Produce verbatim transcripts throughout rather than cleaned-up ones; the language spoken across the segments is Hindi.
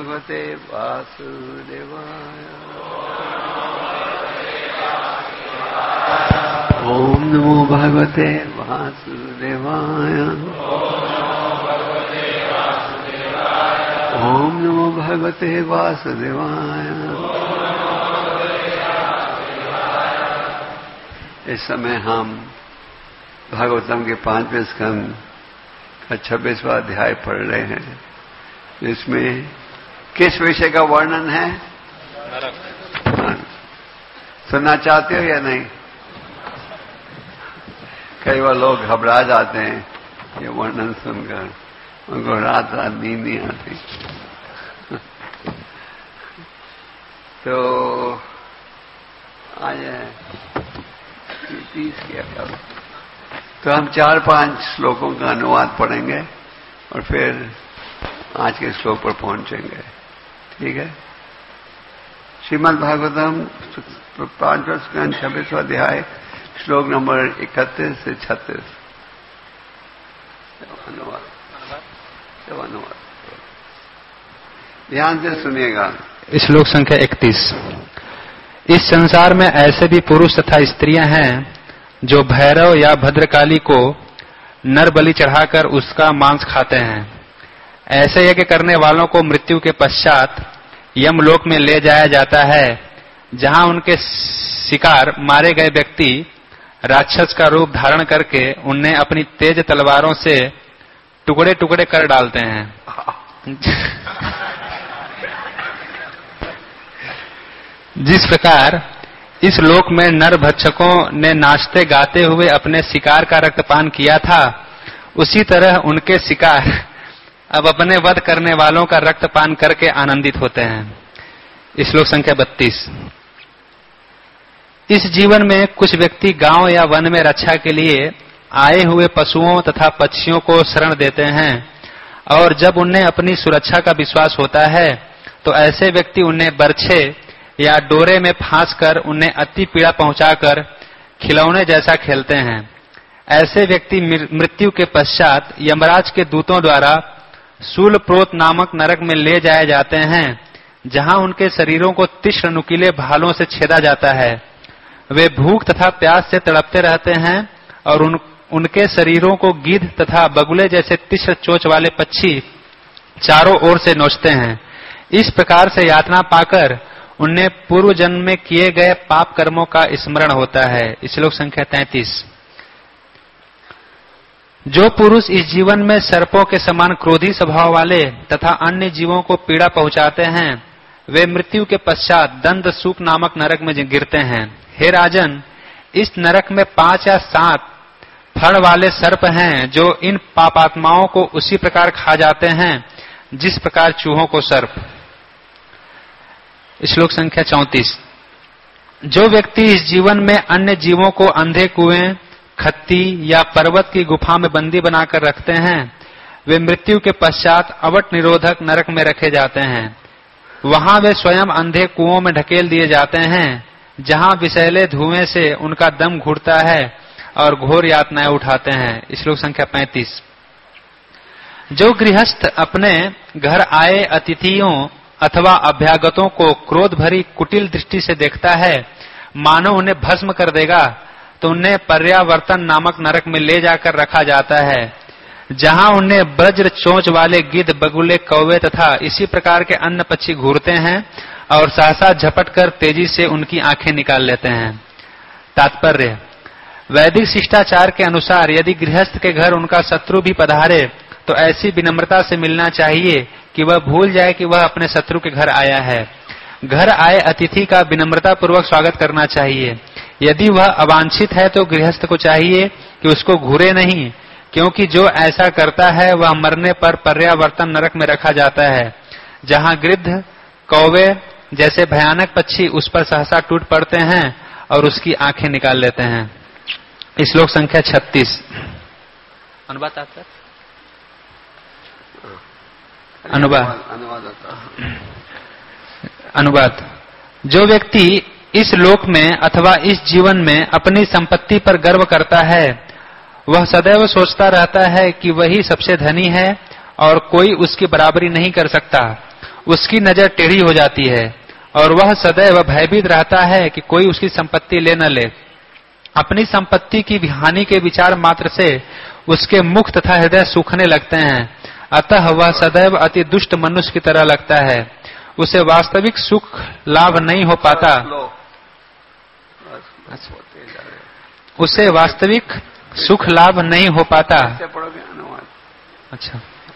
भगवते वासुदेवाय। ओम नमो भगवते वासुदेवाय। ओम नमो भगवते वासुदेवाय। इस समय हम भागवतम के पांचवें स्कंद का छब्बीसवां अध्याय पढ़ रहे हैं, जिसमें किस विषय का वर्णन है? नरक। सुनना चाहते हो या नहीं? कई बार लोग घबरा जाते हैं ये वर्णन सुनकर, उनको रात रात नींद नहीं आती। तो आज तीस किया करो। तो हम चार पांच श्लोकों का अनुवाद पढ़ेंगे और फिर आज के श्लोक पर पहुंचेंगे। ठीक है? श्रीमद् भागवतम पांचवा स्कंद छब्बीसवां अध्याय श्लोक नंबर इकतीस से छत्तीस। अनुवाद सब अनुवाद ध्यान से सुनिएगा। श्लोक संख्या इकतीस। इस संसार में ऐसे भी पुरुष तथा स्त्रियां हैं जो भैरव या भद्रकाली को नर बलि चढ़ाकर उसका मांस खाते हैं। ऐसे यज्ञ करने वालों को मृत्यु के पश्चात यमलोक में ले जाया जाता है, जहां उनके शिकार मारे गए व्यक्ति राक्षस का रूप धारण करके उन्हें अपनी तेज तलवारों से टुकड़े टुकड़े कर डालते हैं। जिस प्रकार इस लोक में नर भक्षकों ने नाचते गाते हुए अपने शिकार का रक्तपान किया था, उसी तरह उनके शिकार अब अपने वध करने वालों का रक्तपान करके आनंदित होते हैं। श्लोक संख्या बत्तीस। इस जीवन में कुछ व्यक्ति गांव या वन में रक्षा के लिए आए हुए पशुओं तथा पक्षियों को शरण देते हैं, और जब उन्हें अपनी सुरक्षा का विश्वास होता है तो ऐसे व्यक्ति उन्हें बरछे या डोरे में फांस कर उन्हें अति पीड़ा पहुंचाकर खिलौने जैसा खेलते हैं। ऐसे व्यक्ति मृत्यु के पश्चात यमराज के दूतों द्वारा शूलप्रोत नामक नरक में ले जाए जाते हैं, जहां उनके शरीरों को तीक्ष्ण नुकीले भालों से छेदा जाता है। वे भूख तथा प्यास से तड़पते रहते हैं और उन, उनके शरीरों को गिद्ध तथा बगुले जैसे तीक्ष्ण चोंच वाले पक्षी चारों ओर से नोचते हैं। इस प्रकार से यातना पाकर उन्हें पूर्व जन्म में किए गए पाप कर्मों का स्मरण होता है। श्लोक संख्या तैंतीस। जो पुरुष इस जीवन में सर्पों के समान क्रोधी स्वभाव वाले तथा अन्य जीवों को पीड़ा पहुंचाते हैं, वे मृत्यु के पश्चात दंड सूक नामक नरक में गिरते हैं। हे राजन, इस नरक में पांच या सात फण वाले सर्प हैं जो इन पापात्माओं को उसी प्रकार खा जाते हैं जिस प्रकार चूहों को सर्प। श्लोक संख्या चौंतीस। जो व्यक्ति इस जीवन में अन्य जीवों को अंधे कुएं, खत्ती या पर्वत की गुफा में बंदी बनाकर रखते हैं, वे मृत्यु के पश्चात अवट निरोधक नरक में रखे जाते हैं। वहां वे स्वयं अंधे कुओं में ढकेल दिए जाते हैं, जहां विषैले धुएं से उनका दम घुटता है और घोर यातनाएं उठाते हैं। श्लोक संख्या पैंतीस। जो गृहस्थ अपने घर आए अतिथियों अथवा अभ्यागतों को क्रोध भरी कुटिल दृष्टि से देखता है, मानो उन्हें भस्म कर देगा, तो उन्हें पर्यावर्तन नामक नरक में ले जाकर रखा जाता है, जहां उन्हें वज्र चोंच वाले गिद्ध, बगुले, कौवे तथा इसी प्रकार के अन्य पक्षी घूरते हैं और सहसा झपट कर तेजी से उनकी आंखें निकाल लेते हैं। तात्पर्य: वैदिक शिष्टाचार के अनुसार यदि गृहस्थ के घर उनका शत्रु भी पधारे तो ऐसी विनम्रता से मिलना चाहिए कि वह भूल जाए कि वह अपने शत्रु के घर आया है। घर आए अतिथि का विनम्रता पूर्वक स्वागत करना चाहिए। यदि वह अवांछित है तो गृहस्थ को चाहिए कि उसको घूरे नहीं, क्योंकि जो ऐसा करता है वह मरने पर पर्यावर्तन नरक में रखा जाता है, जहां गिद्ध, कौवे जैसे भयानक पक्षी उस पर सहसा टूट पड़ते हैं और उसकी आंखें निकाल लेते हैं। श्लोक संख्या छत्तीस। अनुवाद आता है? अनुवाद अनुवाद जो व्यक्ति इस लोक में अथवा इस जीवन में अपनी संपत्ति पर गर्व करता है, वह सदैव सोचता रहता है कि वही सबसे धनी है और कोई उसकी बराबरी नहीं कर सकता। उसकी नजर टेढ़ी हो जाती है और वह सदैव भयभीत रहता है कि कोई उसकी संपत्ति ले न ले। अपनी संपत्ति की हानि के विचार मात्र से उसके मुख तथा हृदय सूखने लगते हैं, अतः वह सदैव अति दुष्ट मनुष्य की तरह लगता है। उसे वास्तविक सुख लाभ नहीं हो पाता उसे वास्तविक सुख लाभ नहीं हो पाता। अच्छा,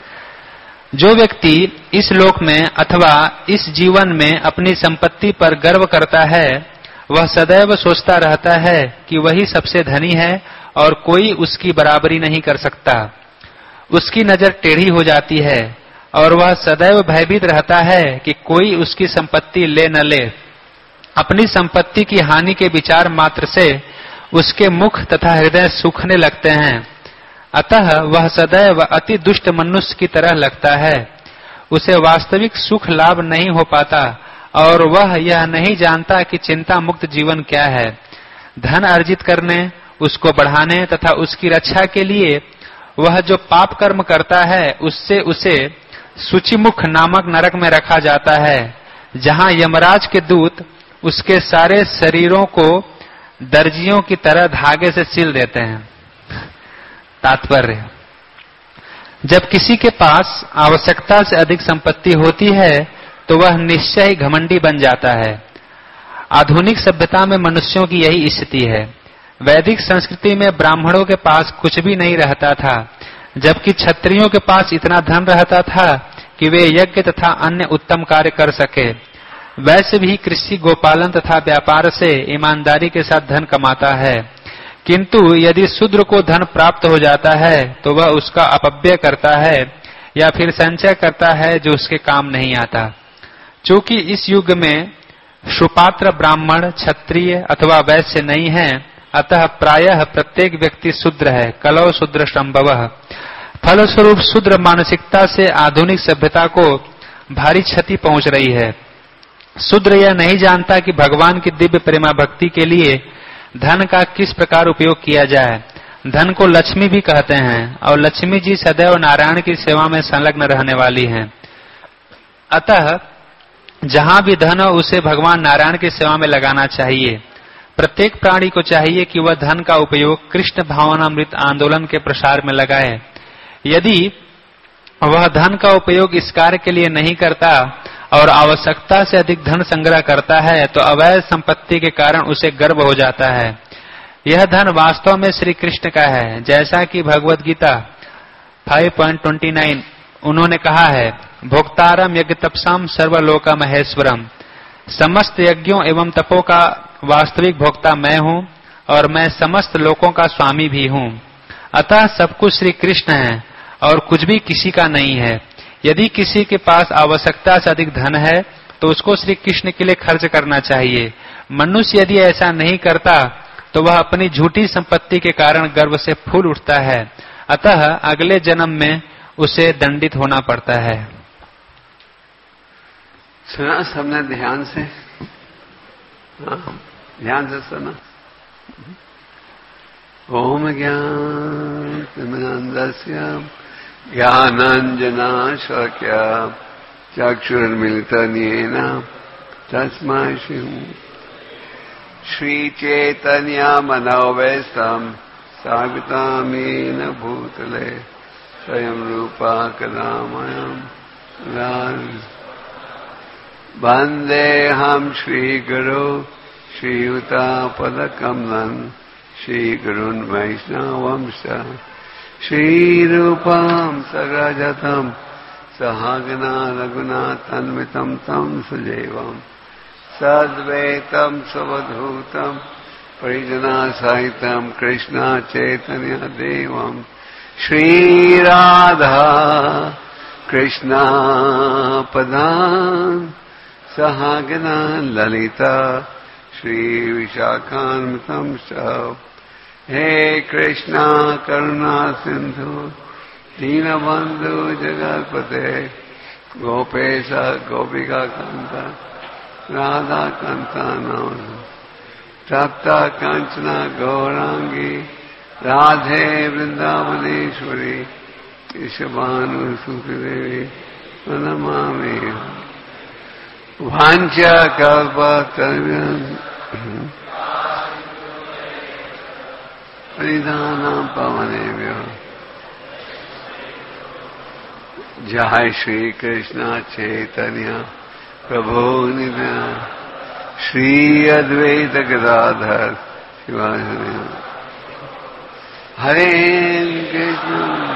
जो व्यक्ति इस लोक में अथवा इस जीवन में अपनी संपत्ति पर गर्व करता है, वह सदैव सोचता रहता है कि वही सबसे धनी है और कोई उसकी बराबरी नहीं कर सकता। उसकी नजर टेढ़ी हो जाती है और वह सदैव भयभीत रहता है कि कोई उसकी संपत्ति ले न ले। अपनी संपत्ति की हानि के विचार मात्र से उसके मुख तथा हृदय सूखने लगते हैं, अतः वह सदैव अति दुष्ट मनुष्य की तरह लगता है। उसे वास्तविक सुख लाभ नहीं हो पाता और वह यह नहीं जानता कि चिंता मुक्त जीवन क्या है। धन अर्जित करने, उसको बढ़ाने तथा उसकी रक्षा के लिए वह जो पाप कर्म करता है, उससे उसे सूचिमुख नामक नरक में रखा जाता है, जहां यमराज के दूत उसके सारे शरीरों को दर्जियों की तरह धागे से सिल देते हैं। तात्पर्य, जब किसी के पास आवश्यकता से अधिक संपत्ति होती है तो वह निश्चय ही घमंडी बन जाता है। आधुनिक सभ्यता में मनुष्यों की यही स्थिति है। वैदिक संस्कृति में ब्राह्मणों के पास कुछ भी नहीं रहता था, जबकि क्षत्रियों के पास इतना धन रहता था कि वे यज्ञ तथा अन्य उत्तम कार्य कर सके। वैसे भी कृषि, गोपालन तथा व्यापार से ईमानदारी के साथ धन कमाता है, किंतु यदि शूद्र को धन प्राप्त हो जाता है तो वह उसका अपव्यय करता है या फिर संचय करता है जो उसके काम नहीं आता। चूंकि इस युग में सुपात्र ब्राह्मण, क्षत्रिय अथवा वैश्य नहीं है, अतः प्रायः प्रत्येक व्यक्ति शूद्र है। कलौ शूद्र संभवः। फलस्वरूप शूद्र मानसिकता से आधुनिक सभ्यता को भारी क्षति पहुंच रही है। शूद्र यह नहीं जानता कि भगवान की दिव्य प्रेमा भक्ति के लिए धन का किस प्रकार उपयोग किया जाए। धन को लक्ष्मी भी कहते हैं और लक्ष्मी जी सदैव नारायण की सेवा में संलग्न रहने वाली हैं। अतः जहां भी धन हो उसे भगवान नारायण की सेवा में लगाना चाहिए। प्रत्येक प्राणी को चाहिए कि वह धन का उपयोग कृष्ण भावनामृत आंदोलन के प्रसार में लगाए। यदि वह धन का उपयोग इस कार्य के लिए नहीं करता और आवश्यकता से अधिक धन संग्रह करता है तो अवैध संपत्ति के कारण उसे गर्व हो जाता है। यह धन वास्तव में श्री कृष्ण का है, जैसा कि भगवद गीता पाँच पॉइंट दो नौ उन्होंने कहा है, भोक्तारम यज्ञ तपसाम सर्वलोका महेश्वरम। समस्त यज्ञों एवं तपों का वास्तविक भोक्ता मैं हूँ और मैं समस्त लोकों का स्वामी भी हूँ। अतः सब कुछ श्री कृष्ण है और कुछ भी किसी का नहीं है। यदि किसी के पास आवश्यकता से अधिक धन है तो उसको श्री कृष्ण के लिए खर्च करना चाहिए। मनुष्य यदि ऐसा नहीं करता तो वह अपनी झूठी संपत्ति के कारण गर्व से फूल उठता है, अतः अगले जन्म में उसे दंडित होना पड़ता है। सुना सबने ध्यान से? हाँ, ध्यान से सुना। ओम ज्ञानतिमिरन्धस्य ज्ञानाञ्जनाशलाकया चक्षुरुन्मीलितं येन तस्मै श्रीचैतन्यमनोभीष्टं स्थापितं येन भूतले स्वयं रूपा कदा मह्यं ददाति। वन्देऽहं श्रीगुरो श्रीयुतापदकमलं श्रीगुरून् वैष्णवंश श्रीरूपं सगजतं सहगना रघुनाथान्वितं तं सुदेवं सद्वैतं स्ववधूतं परिजनसहितं कृष्ण चैतन्य देवं श्रीराधा कृष्ण पदान् सहगना ललिता श्रीविशाखान्वितं च। हे कृष्णा करुणा सिंधु दीनबंधु जगत्पते गोपेश गोपिका कांत राधा कांता नमः। तप्त कांचना गौरांगी राधे वृंदावनेश्वरी ईशभानुसुतदेवी प्रणमामि। वाञ्छा कल्पतरुभ्यः परिधानां पवनेभ्यो जय श्री कृष्ण चैतन्य प्रभु नित्यानंद श्री अद्वैत गदाधर शिवासादि हरे कृष्ण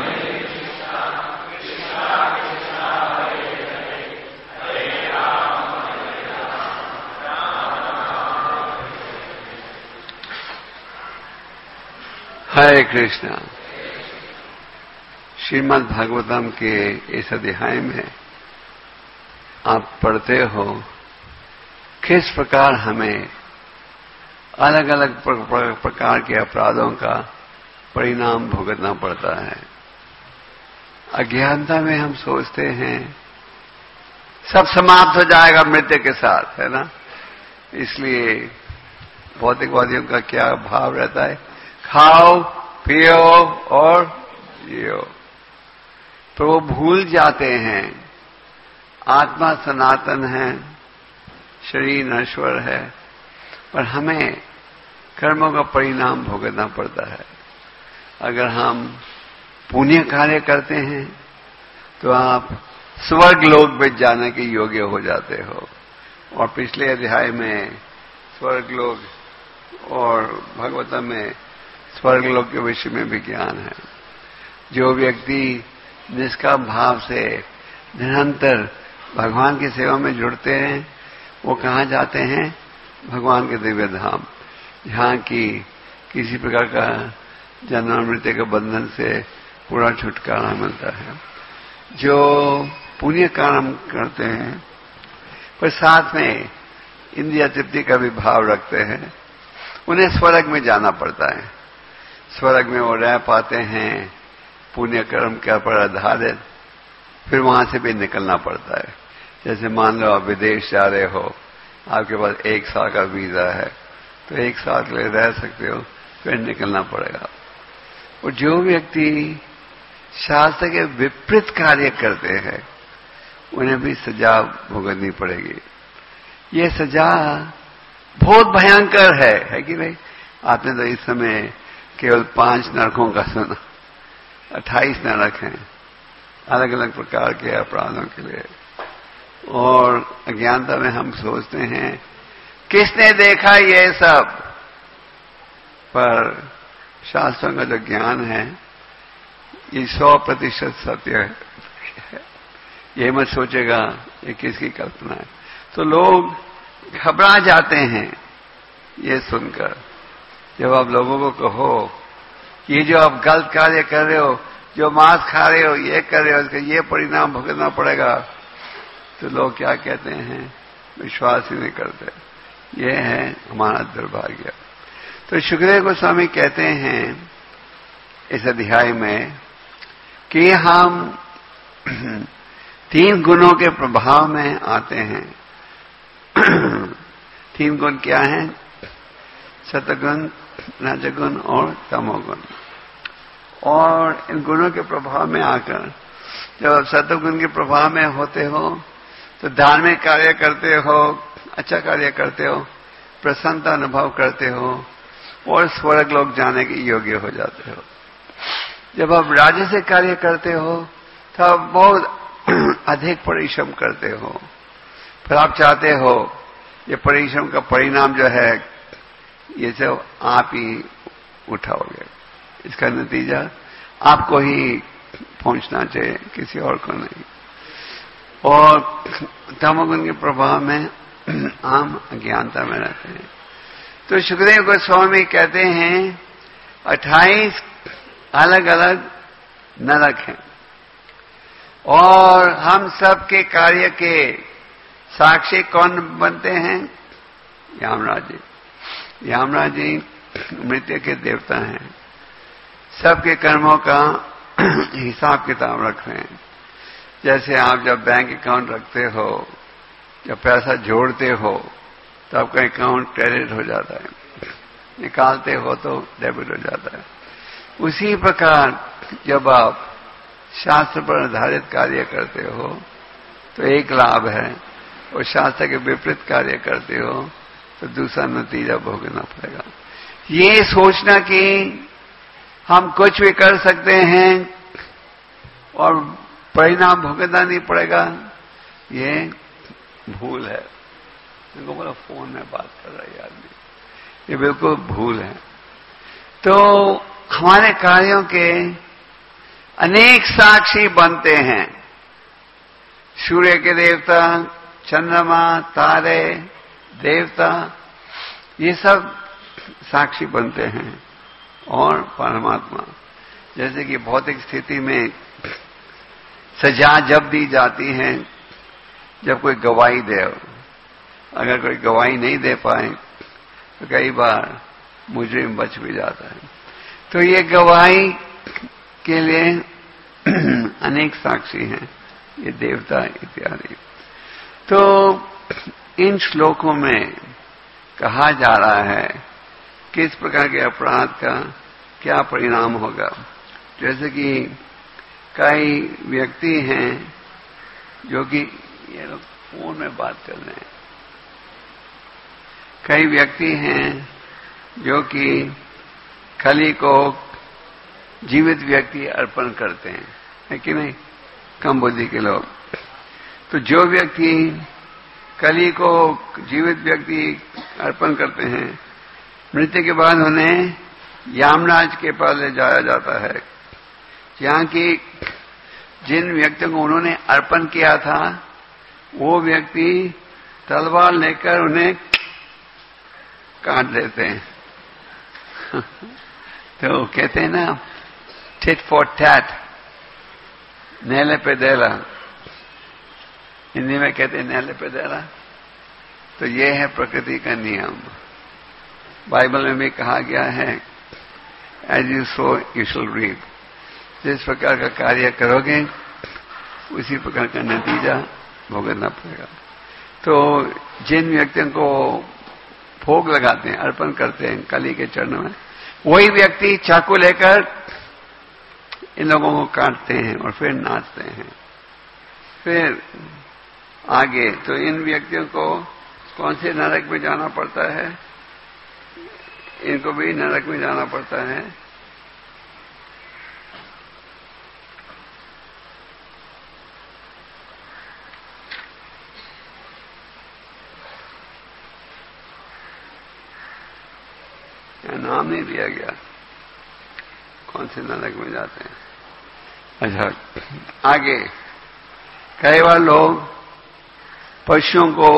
हरे कृष्णा। श्रीमद् भागवतम के इस अध्याय में आप पढ़ते हो किस प्रकार हमें अलग अलग प्रकार के अपराधों का परिणाम भुगतना पड़ता है। अज्ञानता में हम सोचते हैं सब समाप्त हो जाएगा मृत्यु के साथ, है ना। इसलिए भौतिकवादियों का क्या भाव रहता है, खाओ पियो और जियो। तो वो भूल जाते हैं आत्मा सनातन है, शरीर नश्वर है, पर हमें कर्मों का परिणाम भुगतना पड़ता है। अगर हम पुण्य कार्य करते हैं तो आप स्वर्ग लोक में जाने के योग्य हो जाते हो। और पिछले अध्याय में स्वर्ग लोक और भागवतम में स्वर्ग लोक के विषय में भी ज्ञान है। जो व्यक्ति निष्काम भाव से निरंतर भगवान की सेवा में जुड़ते हैं वो कहाँ जाते हैं, भगवान के दिव्य धाम, जहाँ की किसी प्रकार का जन्म मृत्यु के बंधन से पूरा छुटकारा मिलता है। जो पुण्य कर्म करते हैं पर साथ में इंद्रिय तृप्ति का भी भाव रखते हैं, उन्हें स्वर्ग में जाना पड़ता है। स्वर्ग में वो रह पाते हैं पुण्य कर्म के पर आधारित, फिर वहां से भी निकलना पड़ता है। जैसे मान लो आप विदेश जा रहे हो, आपके पास एक साल का वीजा है, तो एक साल के लिए रह सकते हो, फिर निकलना पड़ेगा। और जो व्यक्ति शास्त्र के विपरीत कार्य करते हैं उन्हें भी सजा भुगतनी पड़ेगी। ये सजा बहुत भयंकर है, है कि नहीं। आपने तो इस समय केवल पांच नरकों का सुना, अट्ठाईस नरक हैं अलग अलग प्रकार के अपराधों के लिए। और अज्ञानता में हम सोचते हैं किसने देखा ये सब, पर शास्त्रों का जो ज्ञान है ये सौ प्रतिशत सत्य है। ये मत सोचेगा ये किसकी कल्पना है। तो लोग घबरा जाते हैं ये सुनकर। जब आप लोगों को कहो कि ये जो आप गलत कार्य कर रहे हो, जो मांस खा रहे हो, ये कर रहे हो, इसका ये परिणाम भुगतना पड़ेगा, तो लोग क्या कहते हैं, विश्वास ही नहीं करते। ये है हमारा दुर्भाग्य। तो सुखदेव गोस्वामी कहते हैं इस अध्याय में कि हम तीन गुणों के प्रभाव में आते हैं। तीन गुण क्या हैं, सतगुण, रजगुण और तमोगुण। और इन गुणों के प्रभाव में आकर जब आप सतगुण के प्रभाव में होते हो तो धार्मिक कार्य करते हो, अच्छा कार्य करते हो, प्रसन्नता अनुभव करते हो और स्वर्ग लोक जाने के योग्य हो जाते हो। जब आप राजसिक कार्य करते हो तो आप बहुत अधिक परिश्रम करते हो, फिर आप चाहते हो ये परिश्रम का परिणाम जो है ये सब आप ही उठाओगे, इसका नतीजा आपको ही पहुंचना चाहिए, किसी और को नहीं। और तमोगुण के प्रभाव में आम अज्ञानता में रहते हैं। तो सुखदेव गोस्वामी कहते हैं अट्ठाईस अलग अलग नरक हैं और हम सब के कार्य के साक्षी कौन बनते हैं, यमराज जी। यमराज जी मृत्यु के देवता हैं, सबके कर्मों का हिसाब किताब रख रहे हैं। जैसे आप जब बैंक अकाउंट रखते हो, जब पैसा जोड़ते हो तो आपका अकाउंट क्रेडिट हो जाता है, निकालते हो तो डेबिट हो जाता है। उसी प्रकार जब आप शास्त्र पर आधारित कार्य करते हो तो एक लाभ है, और शास्त्र के विपरीत कार्य करते हो तो दूसरा नतीजा भोगना पड़ेगा। ये सोचना कि हम कुछ भी कर सकते हैं और परिणाम भुगतना नहीं पड़ेगा, ये भूल है। इनको बोला फोन में बात कर रहा है आदमी, ये बिल्कुल भूल है। तो हमारे कार्यों के अनेक साक्षी बनते हैं। सूर्य के देवता, चंद्रमा, तारे, देवता, ये सब साक्षी बनते हैं। और परमात्मा, जैसे कि भौतिक स्थिति में सजा जब दी जाती है जब कोई गवाही दे, अगर कोई गवाही नहीं दे पाए तो कई बार मुजरिम बच भी जाता है। तो ये गवाही के लिए अनेक साक्षी हैं, ये देवता इत्यादि। तो इन श्लोकों में कहा जा रहा है किस प्रकार के अपराध का क्या परिणाम होगा। जैसे कि कई व्यक्ति हैं जो कि ये लोग फोन में बात कर रहे हैं, कई व्यक्ति हैं जो कि खली को जीवित व्यक्ति अर्पण करते हैं, है कि नहीं, कम बुद्धि के लोग। तो जो व्यक्ति कली को जीवित व्यक्ति अर्पण करते हैं, मृत्यु के बाद उन्हें यामराज के पास ले जाया जाता है, जहां की जिन व्यक्तियों को उन्होंने अर्पण किया था वो व्यक्ति तलवार लेकर उन्हें काट देते हैं। तो कहते हैं ना, टिट फॉर टैट, नेले पे देला, हिंदी में कहते हैं नेले पे देला। तो ये है प्रकृति का नियम। बाइबल में भी कहा गया है, as you sow you shall reap. जिस प्रकार का कार्य करोगे उसी प्रकार का नतीजा भुगतना पड़ेगा। तो जिन व्यक्तियों को भोग लगाते हैं, अर्पण करते हैं कली के चरणों में, वही व्यक्ति चाकू लेकर इन लोगों को काटते हैं और फिर नाचते हैं। फिर आगे तो इन व्यक्तियों को कौन से नरक में जाना पड़ता है, इनको भी नरक में जाना पड़ता है। नाम नहीं दिया गया कौन से नरक में जाते हैं। अच्छा, आगे कई बार लोग पशुओं को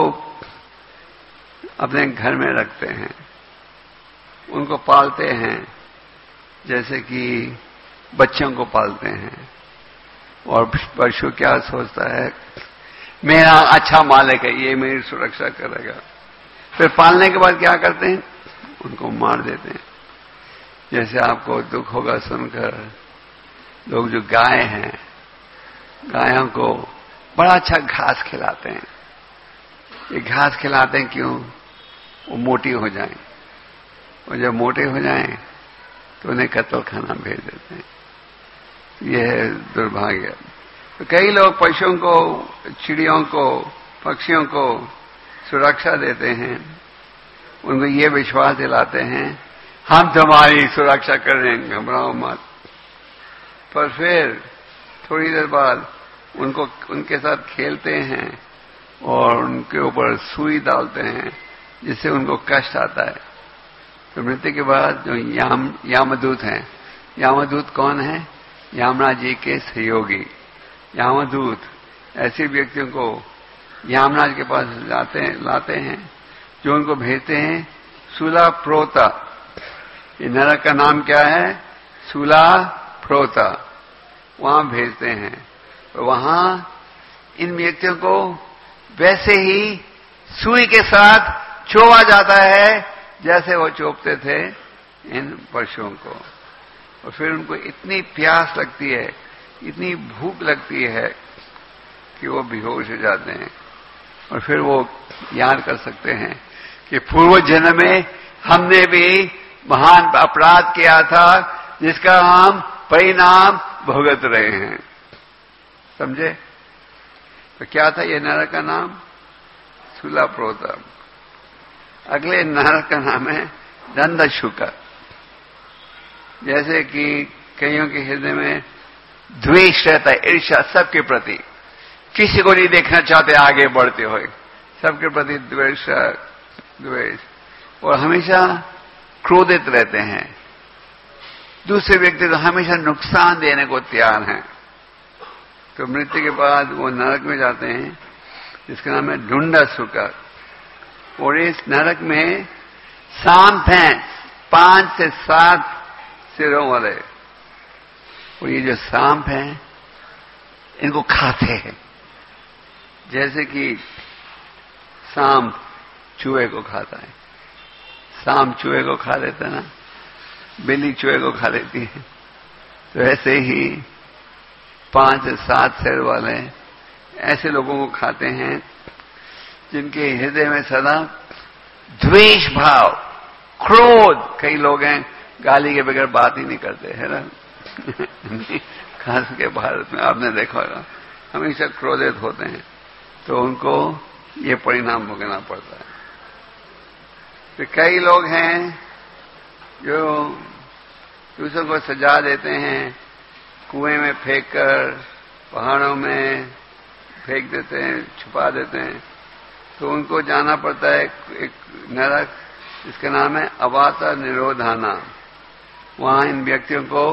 अपने घर में रखते हैं, उनको पालते हैं, जैसे कि बच्चों को पालते हैं। और पशु क्या सोचता है, मेरा अच्छा मालिक है, ये मेरी सुरक्षा करेगा। फिर पालने के बाद क्या करते हैं, उनको मार देते हैं। जैसे आपको दुख होगा सुनकर, लोग जो गाय हैं, गायों को बड़ा अच्छा घास खिलाते हैं। ये घास खिलाते हैं क्यों, वो मोटी हो जाएं, और जब मोटे हो जाएं तो उन्हें कत्ल खाना भेज देते हैं। यह है दुर्भाग्य। तो कई लोग पशुओं को, चिड़ियों को, पक्षियों को सुरक्षा देते हैं, उनको ये विश्वास दिलाते हैं हम तुम्हारी सुरक्षा कर रहे हैं, घबराओ मत। पर फिर थोड़ी देर बाद उनको उनके साथ खेलते हैं और उनके ऊपर सुई डालते हैं, जिससे उनको कष्ट आता है। तो मृत्यु के बाद जो याम यामदूत हैं, यामदूत कौन है, यामराज जी के सहयोगी। यामदूत ऐसे व्यक्तियों को यामराज के पास लाते लाते हैं, जो उनको भेजते हैं सूला प्रोता। ये नरक का नाम क्या है, सूला प्रोता। वहां भेजते हैं, तो वहां इन व्यक्तियों को वैसे ही सुई के साथ चोवा जाता है जैसे वो चोपते थे इन पशुओं को। और फिर उनको इतनी प्यास लगती है, इतनी भूख लगती है कि वो बेहोश हो जाते हैं। और फिर वो याद कर सकते हैं कि पूर्व जन्म में हमने भी महान अपराध किया था, जिसका हम परिणाम भुगत रहे हैं। समझे? तो क्या था ये नरक का नाम, शूला प्रोतम। अगले नरक का नाम है दंडशुक। जैसे कि कईयों के हृदय में द्वेष रहता है, ईर्ष्या सबके प्रति, किसी को नहीं देखना चाहते आगे बढ़ते हुए, सबके प्रति द्वेष द्वेष और हमेशा क्रोधित रहते हैं। दूसरे व्यक्ति को हमेशा नुकसान देने को तैयार हैं। तो मृत्यु के बाद वो नरक में जाते हैं, जिसका नाम है ढूंढासुक। और इस नरक में सांप हैं, पांच से सात सिरों वाले। और ये जो सांप हैं इनको खाते हैं, जैसे कि सांप चूहे को खाता है। सांप चूहे को खा लेता है ना, बिल्ली चूहे को खा लेती है। तो ऐसे ही पांच से सात सिर वाले ऐसे लोगों को खाते हैं जिनके हृदय में सदा द्वेष भाव, क्रोध। कई लोग हैं गाली के बगैर बात ही नहीं करते, है ना। खास के भारत में आपने देखा होगा, हमेशा क्रोधित होते हैं, तो उनको ये परिणाम भुगतना पड़ता है। तो कई लोग हैं जो दूसरों को सजा देते हैं, कुएं में फेंक कर, पहाड़ों में फेंक देते हैं, छुपा देते हैं। तो उनको जाना पड़ता है एक नरक, जिसका नाम है अवाता निरोधाना। वहां इन व्यक्तियों को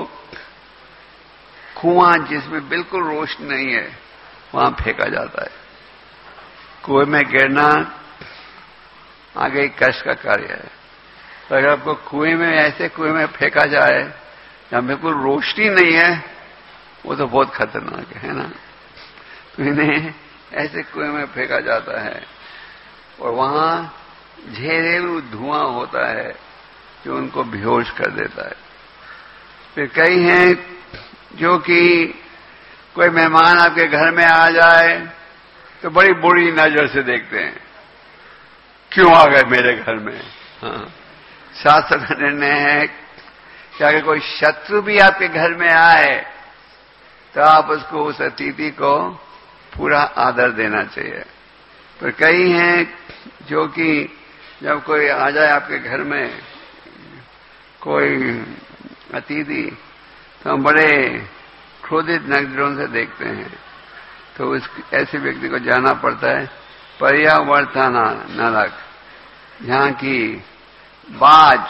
कुआं जिसमें बिल्कुल रोशनी नहीं है, वहां फेंका जाता है। कुएं में गिरना आगे कष्ट का कार्य है। तो अगर आपको कुएं में, ऐसे कुएं में फेंका जाए जहां बिल्कुल रोशनी नहीं है, वो तो बहुत खतरनाक है ना। तो इन्हें ऐसे कुएं में फेंका जाता है और वहां झेरेलू धुआं होता है जो उनको बेहोश कर देता है। फिर कई हैं जो कि कोई मेहमान आपके घर में आ जाए तो बड़ी बुरी नजर से देखते हैं, क्यों आ गए मेरे घर में। हाँ, शास्त्र का निर्णय है कि अगर कोई शत्रु भी आपके घर में आए तो आप उसको, उस अतिथि को पूरा आदर देना चाहिए। पर कई हैं जो कि जब कोई आ जाए आपके घर में, कोई अतिथि, तो हम बड़े क्रोधित नजरों से देखते हैं। तो उस ऐसे व्यक्ति को जाना पड़ता है पर्यावर्तना नरक, जहां की बाज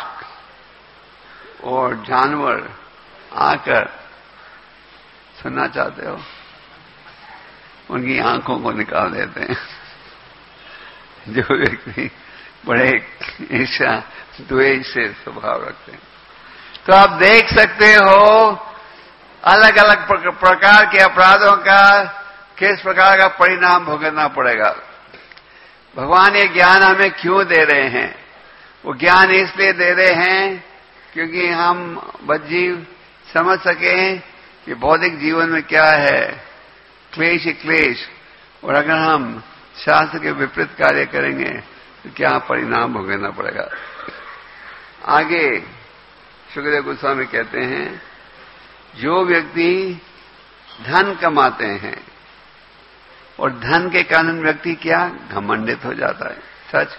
और जानवर आकर, सुनना चाहते हो, उनकी आंखों को निकाल देते हैं। जो व्यक्ति बड़े ईर्ष्या द्वेष से स्वभाव रखते हैं। तो आप देख सकते हो अलग अलग प्रकार के अपराधों का किस प्रकार का परिणाम भुगतना पड़ेगा। भगवान ये ज्ञान हमें क्यों दे रहे हैं? वो ज्ञान इसलिए दे रहे हैं क्योंकि हम बद्जीव समझ सकें कि भौतिक जीवन में क्या है, क्लेश ही क्लेश, और अगर हम शास्त्र के विपरीत कार्य करेंगे तो क्या परिणाम भुगतना पड़ेगा। आगे सुखदेव गोस्वामी कहते हैं, जो व्यक्ति धन कमाते हैं और धन के कारण व्यक्ति क्या घमंडित हो जाता है। सच,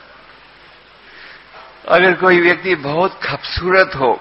अगर कोई व्यक्ति बहुत खूबसूरत हो,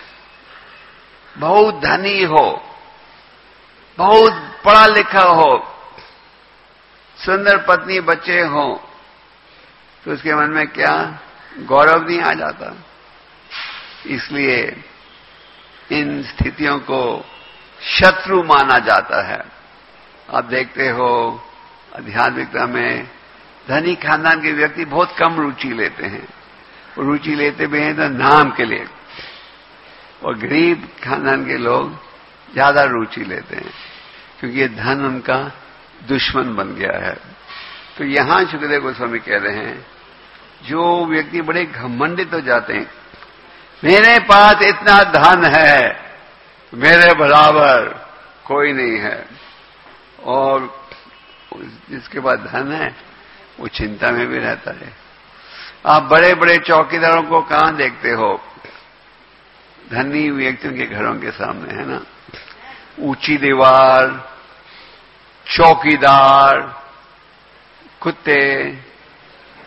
बहुत धनी हो, बहुत पढ़ा लिखा हो, सुंदर पत्नी बच्चे हो, तो उसके मन में क्या गौरव नहीं आ जाता। इसलिए इन स्थितियों को शत्रु माना जाता है। आप देखते हो आध्यात्मिकता में धनी खानदान के व्यक्ति बहुत कम रुचि लेते हैं, रुचि लेते भी हैं तो नाम के लिए, और गरीब खानदान के लोग ज्यादा रुचि लेते हैं क्योंकि ये धन उनका दुश्मन बन गया है। तो यहां सुखदेव गोस्वामी कह रहे हैं, जो व्यक्ति बड़े घमंडित हो जाते हैं, मेरे पास इतना धन है, मेरे बराबर कोई नहीं है, और जिसके पास धन है वो चिंता में भी रहता है। आप बड़े बड़े चौकीदारों को कहां देखते हो? धनी व्यक्तियों के घरों के सामने, है ना। ऊंची दीवार, चौकीदार, कुत्ते,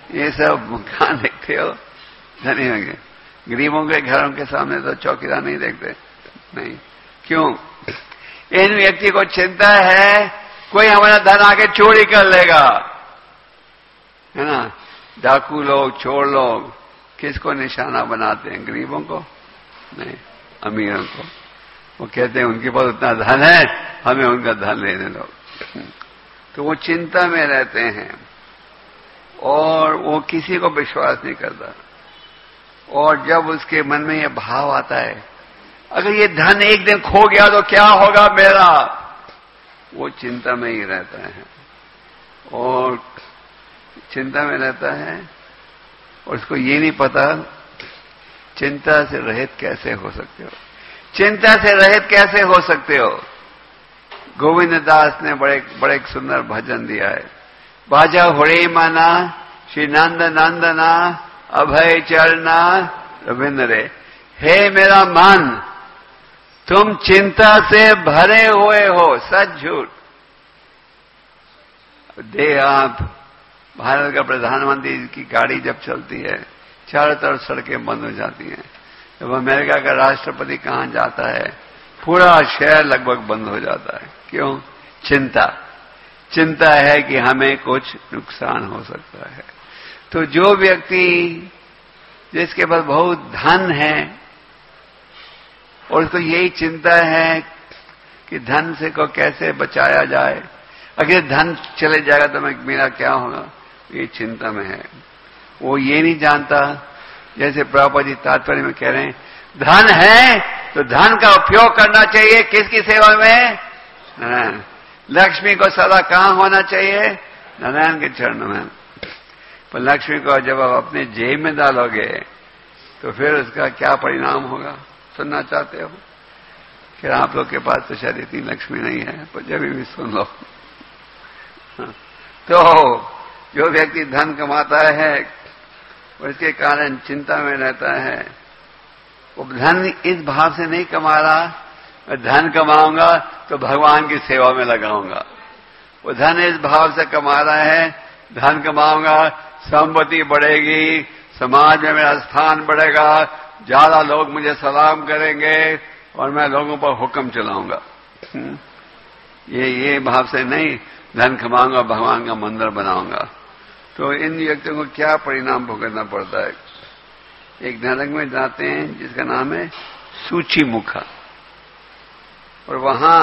ये सब कहां देखते हो? धनी होंगे। गरीबों के घरों के सामने तो चौकीदार नहीं देखते, नहीं। क्यों? इन व्यक्ति को चिंता है कोई हमारा धन आके चोरी कर लेगा, है ना। डाकू लोग, चोर लोग किसको निशाना बनाते हैं? गरीबों को नहीं, अमीरों को। वो कहते हैं उनके पास उतना धन है, हमें उनका धन लेने दो। तो वो चिंता में रहते हैं और वो किसी को विश्वास नहीं करता। और जब उसके मन में ये भाव आता है अगर ये धन एक दिन खो गया तो क्या होगा मेरा, वो चिंता में ही रहता है और चिंता में रहता है और उसको ये नहीं पता चिंता से रहित कैसे हो सकते हो, चिंता से रहित कैसे हो सकते हो। गोविंद दास ने बड़े बड़े सुंदर भजन दिया है। बाजा होड़े माना श्री नंद नंदना अभय चरना रविंद्र रे। हे मेरा मन, तुम चिंता से भरे हुए हो, सच झूठ। दे आप भारत का प्रधानमंत्री की गाड़ी जब चलती है चारों तरफ सड़कें बंद हो जाती हैं। जब अमेरिका का राष्ट्रपति कहां जाता है पूरा शहर लगभग बंद हो जाता है। क्यों? चिंता। चिंता है कि हमें कुछ नुकसान हो सकता है। तो जो व्यक्ति जिसके पास बहुत धन है और उसको यही चिंता है कि धन से को कैसे बचाया जाए, अगर धन चले जाएगा तो मैं मेरा क्या होगा, ये चिंता में है। वो ये नहीं जानता, जैसे प्रभुपाद जी तात्पर्य में कह रहे हैं, धन है तो धन का उपयोग करना चाहिए किसकी सेवा में? नारायण। लक्ष्मी को सदा कहां होना चाहिए? नारायण के चरण में। पर लक्ष्मी को जब आप अपने जेब में डालोगे तो फिर उसका क्या परिणाम होगा, सुनना चाहते हो? फिर आप लोग के पास तो शायद इतनी लक्ष्मी नहीं है, पर जब भी सुन लो। तो जो व्यक्ति धन कमाता है और इसके कारण चिंता में रहता है, वो धन इस भाव से नहीं कमा रहा, मैं धन कमाऊंगा तो भगवान की सेवा में लगाऊंगा। वो धन इस भाव से कमा रहा है, धन कमाऊंगा, संपत्ति बढ़ेगी, समाज में मेरा स्थान बढ़ेगा, ज्यादा लोग मुझे सलाम करेंगे और मैं लोगों पर हुक्म चलाऊंगा। ये ये भाव से नहीं, धन कमाऊंगा, भगवान का मंदिर बनाऊंगा। तो इन व्यक्तियों को क्या परिणाम भुगतना पड़ता है? एक नरक में जाते हैं जिसका नाम है सूची मुखा, और वहां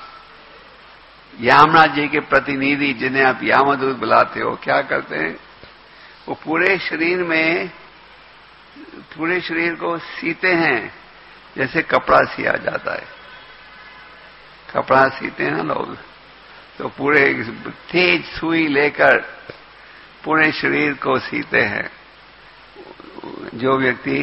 यामराज जी के प्रतिनिधि जिन्हें आप यामदूत बुलाते हो क्या करते हैं? वो पूरे शरीर में पूरे शरीर को सीते हैं जैसे कपड़ा सिया जाता है। कपड़ा सीते हैं ना लोग, तो पूरे तेज सुई लेकर पूरे शरीर को सीते हैं। जो व्यक्ति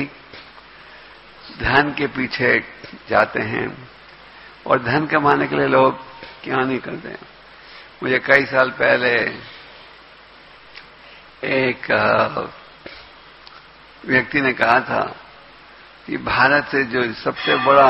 धन के पीछे जाते हैं, और धन कमाने के लिए लोग क्या नहीं करते हैं। मुझे कई साल पहले एक व्यक्ति ने कहा था कि भारत से जो सबसे बड़ा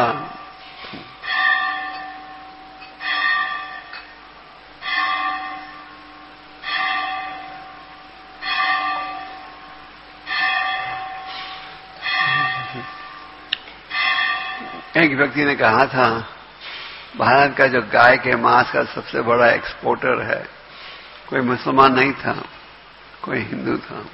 एक व्यक्ति ने कहा था भारत का जो गाय के मांस का सबसे बड़ा एक्सपोर्टर है, कोई मुसलमान नहीं था, कोई हिंदू था।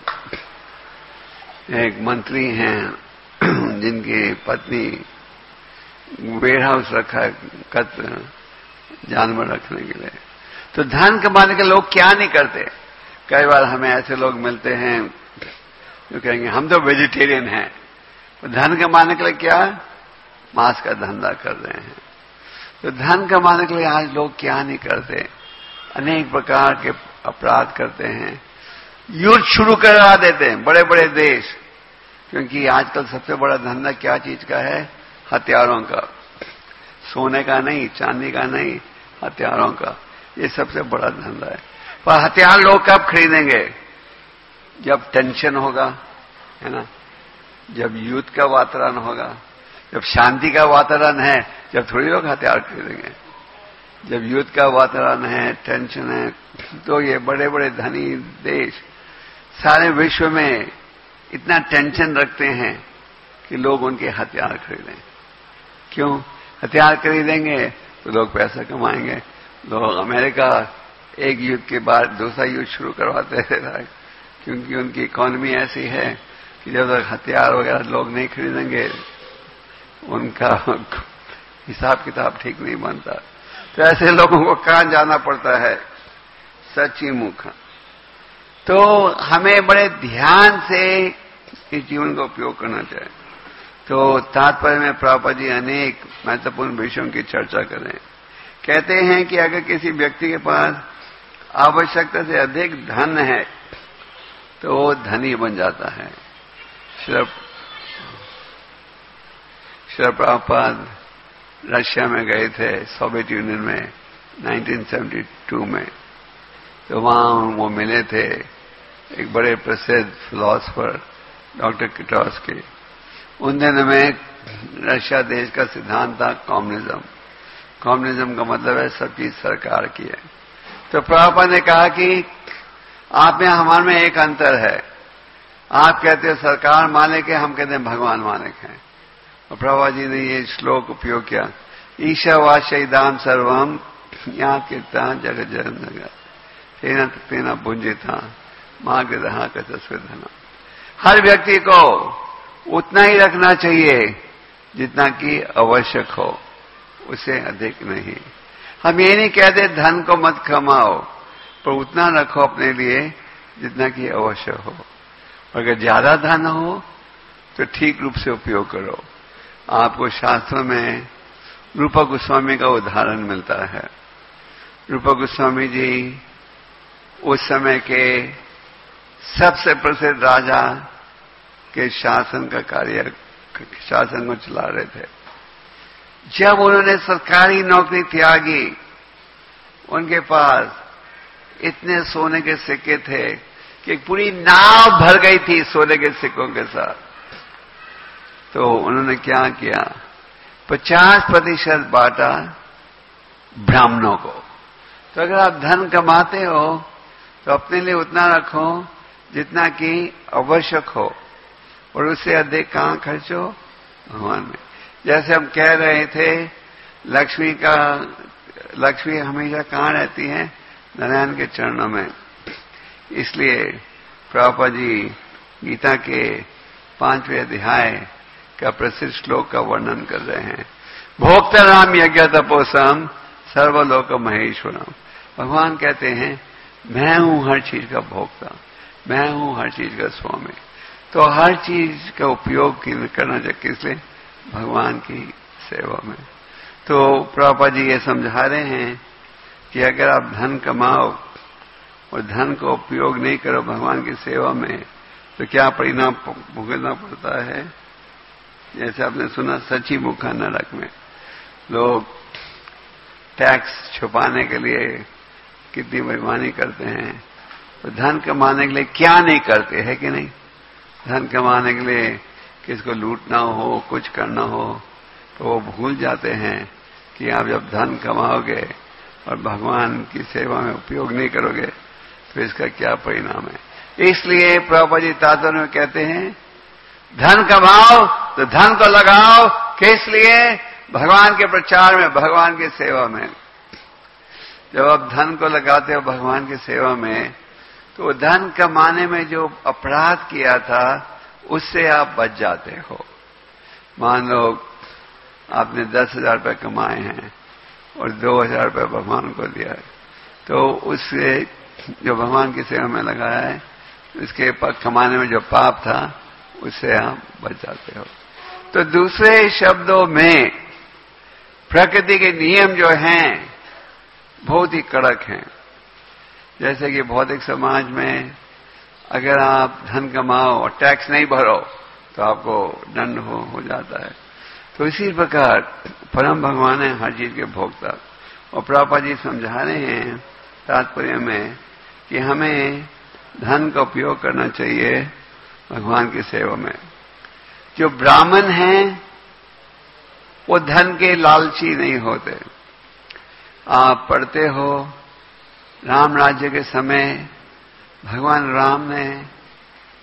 एक मंत्री हैं जिनकी पत्नी वेयर हाउस रखा है कत जानवर रखने के लिए। तो धन कमाने के लोग क्या नहीं करते। कई बार हमें ऐसे लोग मिलते हैं जो कहेंगे हम तो वेजिटेरियन हैं, तो धन कमाने के लिए क्या मांस का धंधा कर रहे हैं। तो धन कमाने के लिए आज लोग क्या नहीं करते, अनेक प्रकार के अपराध करते हैं, युद्ध शुरू करा देते हैं बड़े बड़े देश। क्योंकि आजकल सबसे बड़ा धंधा क्या चीज का है? हथियारों का। सोने का नहीं, चांदी का नहीं, हथियारों का। ये सबसे बड़ा धंधा है। पर हथियार लोग कब खरीदेंगे? जब टेंशन होगा, है ना, जब युद्ध का वातावरण होगा, जब शांति का वातावरण है, जब थोड़ी लोग हथियार खरीदेंगे। जब युद्ध का वातावरण है, टेंशन है, तो ये बड़े बड़े धनी देश सारे विश्व में इतना टेंशन रखते हैं कि लोग उनके हथियार खरीदें। क्यों? हथियार खरीदेंगे तो लोग पैसा कमाएंगे। लोग अमेरिका एक युद्ध के बाद दूसरा युद्ध शुरू करवाते रहता है, क्योंकि उनकी इकोनॉमी ऐसी है कि जब तक हथियार वगैरह लोग नहीं खरीदेंगे उनका हिसाब किताब ठीक नहीं बनता। तो ऐसे लोगों को कहां जाना पड़ता है? सच्ची मुख। तो हमें बड़े ध्यान से इस जीवन का उपयोग करना चाहिए। तो तात्पर्य में प्रभुपाद जी अनेक महत्वपूर्ण विषयों की चर्चा करें। कहते हैं कि अगर किसी व्यक्ति के पास आवश्यकता से अधिक धन है तो वो धनी बन जाता है। श्री श्री प्रभुपाद रशिया में गए थे, सोवियत यूनियन में नाइनटीन सेवेंटी टू में। तो वहां वो मिले थे एक बड़े प्रसिद्ध फिलॉसफर डॉक्टर किटोस्की। उन दिनों में रशिया देश का सिद्धांत था कम्युनिज्म। कम्युनिज्म का मतलब है सब चीज सरकार की है। तो प्रभुपाद ने कहा कि आप में हमारे में एक अंतर है। आप कहते हो सरकार मालिक है, हम कहते हैं भगवान मालिक है। और प्रभुपाद जी ने ये श्लोक उपयोग किया, ईशावास्यइदाम सर्वम यहाँ कीर्ता जगत जगत तेना तेना भुंजिता माँ गृहा कचस्विधना। हर व्यक्ति को उतना ही रखना चाहिए जितना कि आवश्यक हो, उससे अधिक नहीं। हम ये नहीं कहते धन को मत कमाओ, पर उतना रखो अपने लिए जितना कि आवश्यक हो। अगर ज्यादा धन हो तो ठीक रूप से उपयोग करो। आपको शास्त्रों में रूपा गोस्वामी का उदाहरण मिलता है। रूपा गोस्वामी जी उस समय के सबसे प्रसिद्ध राजा के शासन का कार्य शासन को चला रहे थे। जब उन्होंने सरकारी नौकरी त्यागी, उनके पास इतने सोने के सिक्के थे कि पूरी नाव भर गई थी सोने के सिक्कों के साथ। तो उन्होंने क्या किया? पचास प्रतिशत बांटा ब्राह्मणों को। तो अगर आप धन कमाते हो तो अपने लिए उतना रखो जितना कि आवश्यक हो, और उससे अधिक कहां खर्चो? भगवान में। जैसे हम कह रहे थे, लक्ष्मी का लक्ष्मी हमेशा कहां रहती है? नारायण के चरणों में। इसलिए प्रभुपाद जी गीता के पांचवें अध्याय का प्रसिद्ध श्लोक का वर्णन कर रहे हैं। भोक्ताराम यज्ञ तपोसम सर्वलोक महेश्वरम। भगवान कहते हैं मैं हूं हर चीज का भोक्ता, मैं हूं हर चीज का स्वामी। तो हर चीज का उपयोग करना चाहिए किसलिए? भगवान की सेवा में। तो प्रभुपाद जी ये समझा रहे हैं कि अगर आप धन कमाओ और धन का उपयोग नहीं करो भगवान की सेवा में तो क्या परिणाम भुगतना पड़ता है? जैसे आपने सुना सच्ची मुखा नरक में। लोग टैक्स छुपाने के लिए कितनी बेईमानी करते हैं, तो धन कमाने के लिए क्या नहीं करते हैं कि नहीं? धन कमाने के लिए किसको लूटना हो, कुछ करना हो, तो वो भूल जाते हैं कि आप जब धन कमाओगे और भगवान की सेवा में उपयोग नहीं करोगे तो इसका क्या परिणाम है। इसलिए प्रभुपाद जी तात्पर्य में कहते हैं धन कमाओ तो धन को लगाओ किस लिए? भगवान के प्रचार में, भगवान की सेवा में। जब आप धन को लगाते हो भगवान की सेवा में तो धन कमाने में जो अपराध किया था उससे आप बच जाते हो। मान लो आपने दस हजार रुपये कमाए हैं और दो हजार रुपये भगवान को दिया है, तो उससे जो भगवान की सेवा में लगाया है उसके कमाने में जो पाप था उससे आप बच जाते हो। तो दूसरे शब्दों में प्रकृति के नियम जो हैं बहुत ही कड़क हैं। जैसे कि भौतिक समाज में अगर आप धन कमाओ और टैक्स नहीं भरो तो आपको दंड हो, हो जाता है। तो इसी प्रकार परम भगवान है हर चीज के भोक्ता। और प्रभुपाद जी समझा रहे हैं तात्पर्य में कि हमें धन का उपयोग करना चाहिए भगवान की सेवा में। जो ब्राह्मण हैं वो धन के लालची नहीं होते। आप पढ़ते हो राम राज्य के समय भगवान राम ने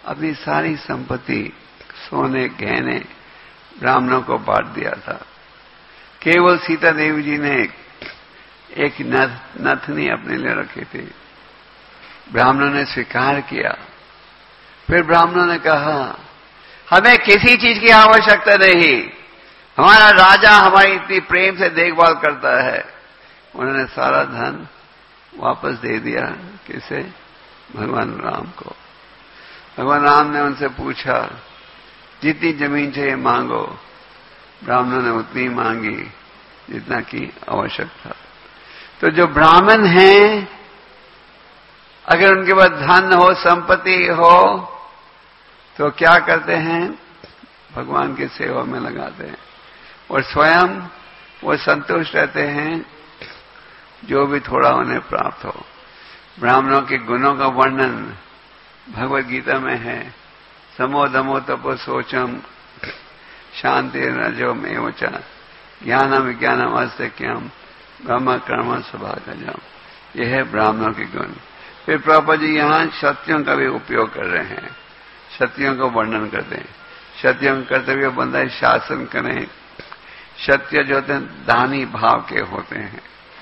अपनी सारी संपत्ति, सोने गहने ब्राह्मणों को बांट दिया था। केवल सीता देवी जी ने एक नथ नथनी अपने लिए रखी थी। ब्राह्मणों ने स्वीकार किया। फिर ब्राह्मणों ने कहा, हमें किसी चीज की आवश्यकता नहीं, हमारा राजा हमारी इतनी प्रेम से देखभाल करता है। उन्होंने सारा धन वापस दे दिया। किसे? भगवान राम को। भगवान राम ने उनसे पूछा, जितनी जमीन चाहिए मांगो। ब्राह्मणों ने उतनी मांगी जितना की आवश्यक था। तो जो ब्राह्मण हैं, अगर उनके पास धन हो, संपत्ति हो, तो क्या करते हैं? भगवान की सेवा में लगाते हैं और स्वयं वो संतुष्ट रहते हैं जो भी थोड़ा उन्हें प्राप्त हो। ब्राह्मणों के गुणों का वर्णन भगवद गीता में है। समो दमो तपो सोचम शांति रजोम एवचा ज्ञानम विज्ञानम आस्तिक्यम ब्रह्म कर्म स्वभागजम। यह है ब्राह्मणों के गुण। फिर प्रभुपाद जी यहां सत्यों का भी उपयोग कर रहे हैं, सत्यों का वर्णन करते हैं। सत्यों का कर्तव्य बनता है शासन करें। सत्य जो होते हैं दानी भाव के होते हैं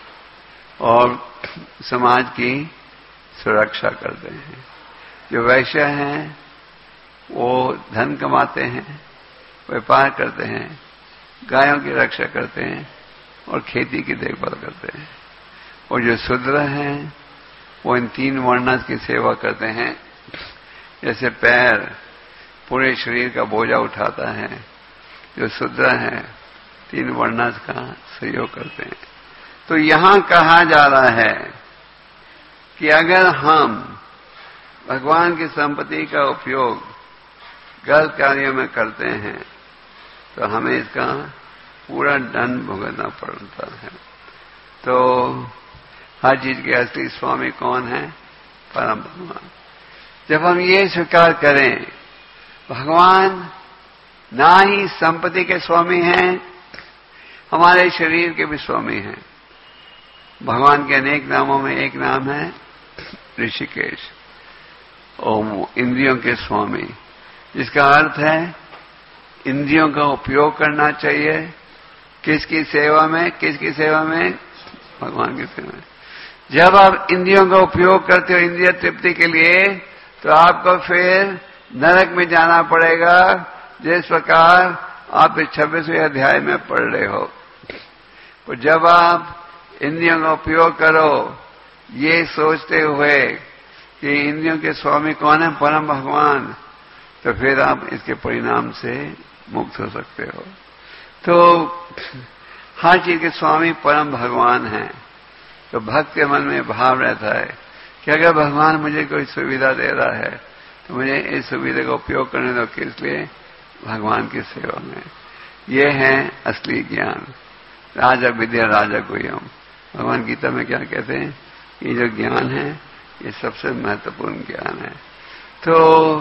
और समाज की सुरक्षा करते हैं। जो वैश्य हैं वो धन कमाते हैं, व्यापार करते हैं, गायों की रक्षा करते हैं और खेती की देखभाल करते हैं। और जो शूद्र हैं वो इन तीन वर्ण की सेवा करते हैं। जैसे पैर पूरे शरीर का बोझा उठाता है, जो शूद्र है तीन वर्ण का सहयोग करते हैं। तो यहां कहा जा रहा है कि अगर हम भगवान की संपत्ति का उपयोग गलत कार्यों में करते हैं तो हमें इसका पूरा दंड भुगतना पड़ता है। तो हर चीज के असली स्वामी कौन है? परम भगवान। जब हम ये स्वीकार करें भगवान ना ही संपत्ति के स्वामी हैं, हमारे शरीर के भी स्वामी हैं। भगवान के अनेक नामों में एक नाम है ऋषिकेश, और इंद्रियों के स्वामी, जिसका अर्थ है इंद्रियों का उपयोग करना चाहिए। किसकी सेवा में? किसकी सेवा में? भगवान की सेवा में। जब आप इंद्रियों का उपयोग करते हो इंद्रिय तृप्ति के लिए, तो आपको फिर नरक में जाना पड़ेगा, जिस प्रकार आप इस छब्बीसवें अध्याय में पढ़ रहे हो। तो जब आप इंद्रियों का उपयोग करो ये सोचते हुए कि इंद्रियों के स्वामी कौन है? परम भगवान, तो फिर आप इसके परिणाम से मुक्त हो सकते हो। तो हर चीज के स्वामी परम भगवान हैं। तो भक्त के मन में भाव रहता है कि अगर भगवान मुझे कोई सुविधा दे रहा है तो मुझे इस सुविधा का उपयोग करने दो। किस लिए? भगवान की सेवा में। ये है असली ज्ञान। राजा विद्या राजा गुह्यम। भगवान गीता में क्या कहते हैं? ये जो ज्ञान है ये सबसे महत्वपूर्ण ज्ञान है। तो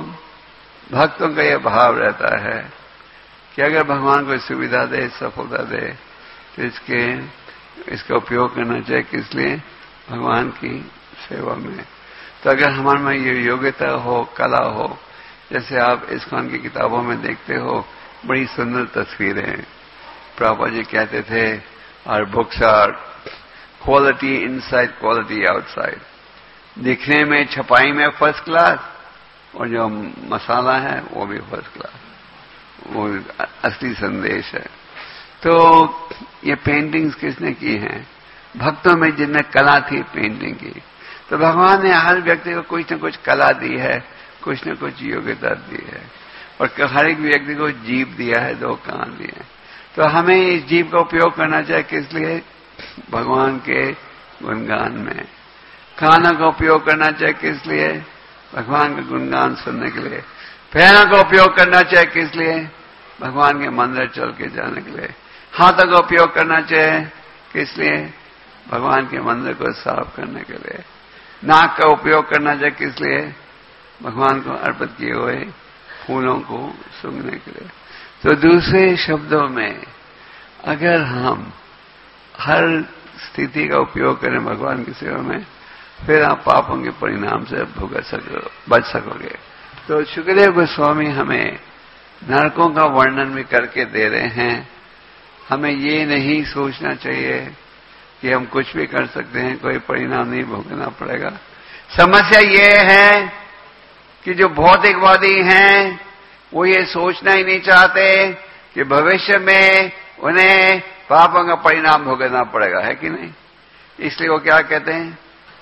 भक्तों का यह भाव रहता है कि अगर भगवान कोई सुविधा दे, सफलता दे, तो इसके इसका उपयोग करना चाहिए। किस लिए? भगवान की सेवा में। तो अगर हमारे में ये योग्यता हो, कला हो, जैसे आप इस्कॉन की किताबों में देखते हो बड़ी सुंदर तस्वीरें। प्रभुपाद जी कहते थे our books are quality inside, quality outside. दिखने में, छपाई में फर्स्ट क्लास, और जो मसाला है वो भी फर्स्ट क्लास, वो असली संदेश है। तो ये पेंटिंग्स किसने की हैं? भक्तों में जिनने कला थी पेंटिंग की। तो भगवान ने हर व्यक्ति को कुछ न कुछ कला दी है, कुछ न कुछ योग्यता दी है, और हर एक व्यक्ति को जीभ दिया है, दो कान दिए हैं। तो हमें इस जीभ का उपयोग करना चाहिए। किस लिए? भगवान के गुणगान में। कानों का उपयोग करना चाहिए। किस लिए? भगवान का गुणगान सुनने के लिए। पैरों का उपयोग करना चाहिए। किस लिए? भगवान के मंदिर चल के जाने के लिए। हाथों का उपयोग करना चाहिए। किस लिए? भगवान के मंदिर को साफ करने के लिए। नाक का उपयोग करना चाहिए। किस लिए? भगवान को अर्पित किए हुए फूलों को सूंघने के लिए। तो दूसरे शब्दों में अगर हम हर स्थिति का उपयोग करें भगवान की सेवा में, फिर आप पापों के परिणाम से भुगत सको, बच सकोगे। तो सुखदेव गोस्वामी हमें नरकों का वर्णन भी करके दे रहे हैं। हमें ये नहीं सोचना चाहिए कि हम कुछ भी कर सकते हैं, कोई परिणाम नहीं भोगना पड़ेगा। समस्या ये है कि जो भौतिकवादी हैं वो ये सोचना ही नहीं चाहते कि भविष्य में उन्हें पापों का परिणाम भोगना पड़ेगा, है कि नहीं? इसलिए वो क्या कहते हैं,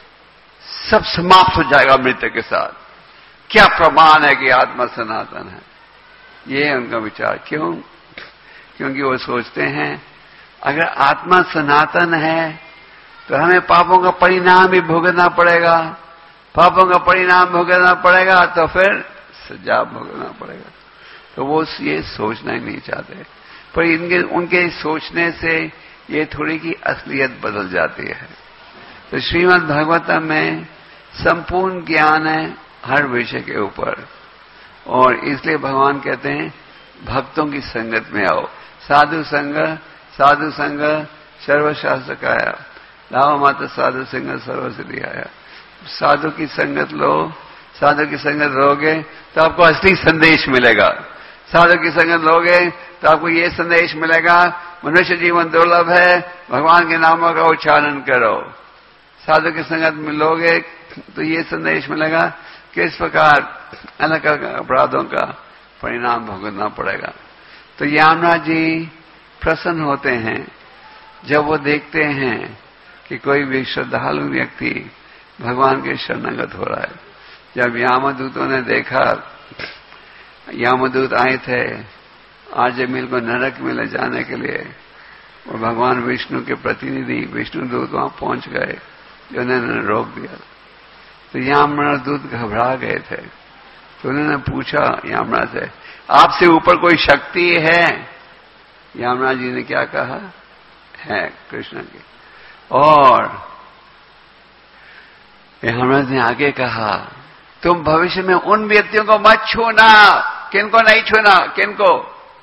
सब समाप्त हो जाएगा मृत्यु के साथ। क्या प्रमाण है कि आत्मा सनातन है? ये है उनका विचार। क्यों? क्योंकि वो सोचते हैं अगर आत्मा सनातन है तो हमें पापों का परिणाम भी भोगना पड़ेगा, पापों का परिणाम भोगना पड़ेगा तो फिर सजा भोगना पड़ेगा। तो वो ये सोचना ही नहीं चाहते, पर इनके उनके सोचने से ये थोड़ी की असलियत बदल जाती है। तो श्रीमद् भागवतम में संपूर्ण ज्ञान है हर विषय के ऊपर, और इसलिए भगवान कहते हैं भक्तों की संगत में आओ। साधु संग साधु संग सर्वशास्त्र काया, लाभ मात्र साधु संग सर्वसिद्धि आया। साधु की संगत लो, साधु की संगत लोगे तो आपको असली संदेश मिलेगा। साधु की संगत लोगे तो आपको ये संदेश मिलेगा, मनुष्य जीवन दुर्लभ है, भगवान के नामों का उच्चारण करो। साधु की संगत में लोगे तो ये संदेश मिलेगा किस प्रकार अलग अपराधों का परिणाम भुगतना पड़ेगा। तो यमराज जी प्रसन्न होते हैं जब वो देखते हैं कि कोई भी श्रद्धालु व्यक्ति भगवान के शरणागत हो रहा है। जब यामदूतों ने देखा, यामदूत आए थे आर्यमिल को नरक में ले जाने के लिए, और भगवान विष्णु के प्रतिनिधि विष्णुदूत वहां पहुंच गए, जो उन्होंने रोक दिया। तो यमराज घबरा गए थे। तो उन्होंने पूछा यमराज से, आपसे ऊपर कोई शक्ति है? यमराज जी ने क्या कहा, है कृष्ण की। और यमराज ने आगे कहा, तुम भविष्य में उन व्यक्तियों को मत छूना। किनको नहीं छूना? किनको?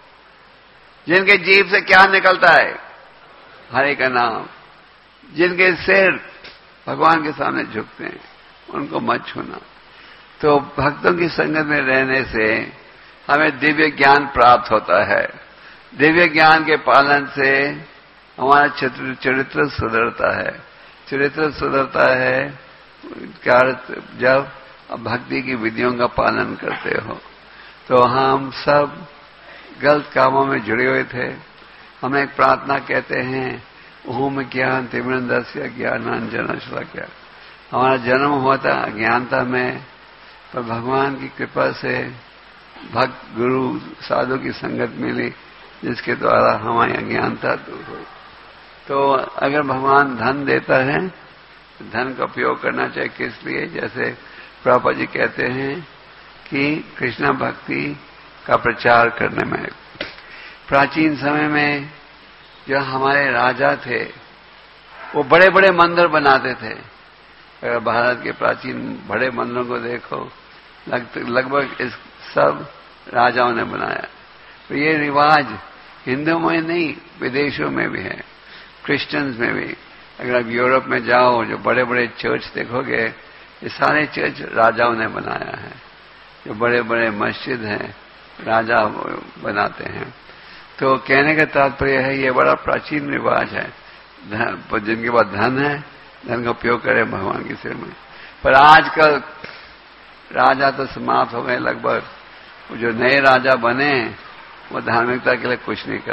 जिनके जीभ से क्या निकलता है? हरे का नाम। जिनके सिर भगवान के सामने झुकते हैं, उनको मत छूना। तो भक्तों की संगत में रहने से हमें दिव्य ज्ञान प्राप्त होता है। दिव्य ज्ञान के पालन से हमारा चरित्र सुधरता है। चरित्र सुधरता है क्या? जब भक्ति की विधियों का पालन करते हो। तो हम सब गलत कामों में जुड़े हुए थे। हम एक प्रार्थना कहते हैं, ओम ज्ञान तिमिरंधस्य ज्ञानांजन शलाकया। हमारा जन्म हुआ था अज्ञानता में, पर भगवान की कृपा से भक्त गुरु साधु की संगत मिली, जिसके द्वारा हमारी अज्ञानता दूर हुई। तो अगर भगवान धन देता है, धन का उपयोग करना चाहिए। किस लिए? जैसे प्रभुपाद जी कहते हैं कि कृष्ण भक्ति का प्रचार करने में। प्राचीन समय में जो हमारे राजा थे वो बड़े बड़े मंदिर बनाते थे। अगर भारत के प्राचीन बड़े मंदिरों को देखो, लगभग इस सब राजाओं ने बनाया। तो ये रिवाज हिंदुओं में नहीं, विदेशों में भी है, क्रिश्चियंस में भी। अगर आप यूरोप में जाओ, जो बड़े बड़े चर्च देखोगे, ये सारे चर्च राजाओं ने बनाया है। जो बड़े बड़े मस्जिद हैं, राजा बनाते हैं। तो कहने का तात्पर्य है, ये बड़ा प्राचीन रिवाज है। धन, जिनके पास धन है, धन का उपयोग करें भगवान की सेवा में। पर आजकल राजा तो समाप्त हो गए लगभग। जो नए राजा बने वो धार्मिकता के लिए कुछ नहीं कर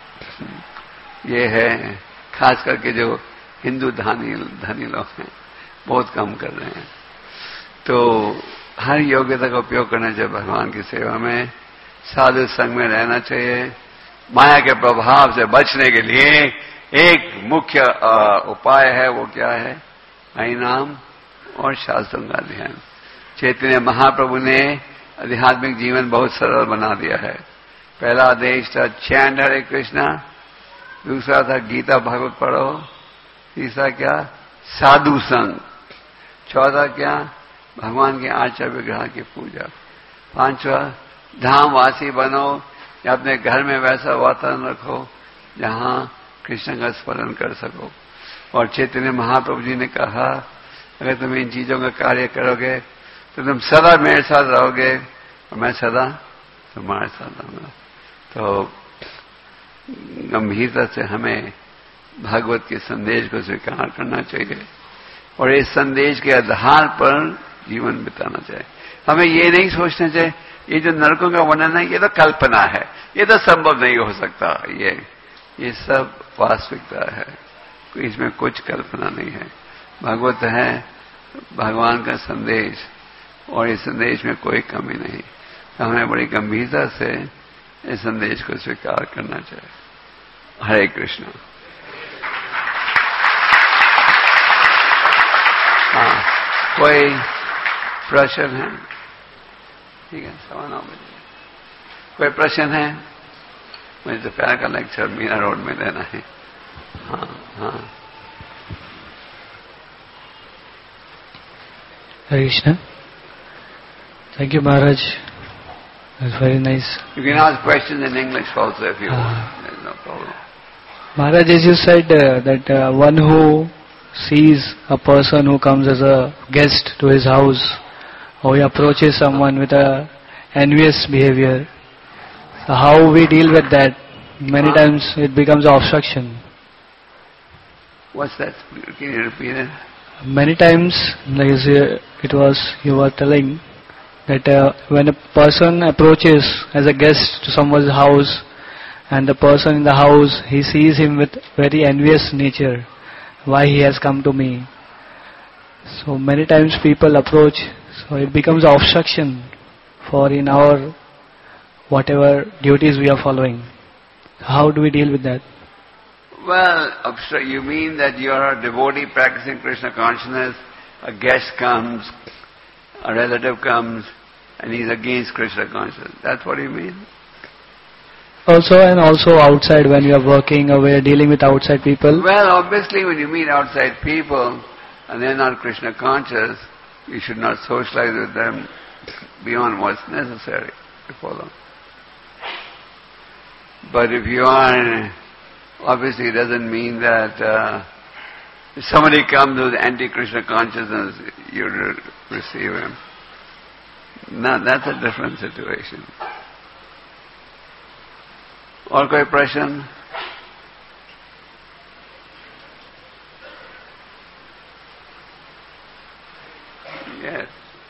रहे। ये है खास करके जो हिंदू धनी धनी लोग हैं, बहुत कम कर रहे हैं। तो हर योग्यता का उपयोग करना चाहिए भगवान की सेवा में। साधु संग में रहना चाहिए। माया के प्रभाव से बचने के लिए एक मुख्य उपाय है, वो क्या है? हरि नाम और शास्त्रों का अध्ययन। चैतन्य महाप्रभु ने आध्यात्मिक जीवन बहुत सरल बना दिया है। पहला आदेश था चैंट हरे कृष्णा, दूसरा था गीता भागवत पढ़ो, तीसरा क्या? साधु संग, चौथा क्या? भगवान के आचार विग्रह की पूजा, पांचवा धामवासी बनो, या अपने घर में वैसा वातावरण रखो जहां कृष्ण का स्मरण कर सको। और चैतन्य महाप्रभु जी ने कहा, अगर तुम इन चीजों का कार्य करोगे तो तुम सदा मेरे साथ रहोगे और मैं सदा तुम्हारे साथ रहूंगा। तो गंभीरता से हमें भागवत के संदेश को स्वीकार करना चाहिए और इस संदेश के आधार पर जीवन बिताना चाहिए। हमें ये नहीं सोचना चाहिए ये जो नरकों का वर्णन है ये तो कल्पना है, ये तो संभव नहीं हो सकता, ये ये सब वास्तविकता है, इसमें कुछ कल्पना नहीं है। भागवत है भगवान का संदेश और इस संदेश में कोई कमी नहीं। तो हमें बड़ी गंभीरता से इस संदेश को स्वीकार करना चाहिए। हरे कृष्ण। हाँ, कोई प्रश्न है? ठीक है, सवा नौ बजे। कोई प्रश्न है? मुझे दोपहर का लेक्चर मीरा रोड में देना है। हाँ हाँ। Hare Krishna. Thank you, Maharaj. It was very nice. You can ask questions in English also if you uh, want. There's no problem. Maharaj, as you said uh, that uh, one who sees a person who comes as a guest to his house, or he approaches someone with a envious behavior, so how we deal with that? Many uh, times it becomes obstruction. What's that? Can you repeat it? Many times, like it was you were telling, that uh, when a person approaches as a guest to someone's house, and the person in the house, he sees him with very envious nature, why he has come to me. So many times people approach, so it becomes obstruction for in our whatever duties we are following. How do we deal with that? Well, obstru- you mean that you are a devotee practicing Krishna consciousness, a guest comes, a relative comes, and he's against Krishna consciousness. That's what you mean? Also, and also outside when you are working or we are dealing with outside people. Well, obviously when you meet outside people and they're not Krishna conscious, you should not socialize with them beyond what's necessary to follow. But if you are, obviously it doesn't mean that uh, if somebody comes with anti-Krishna consciousness, you re- receive him. No, that's a different situation. और कोई प्रश्न? Yes.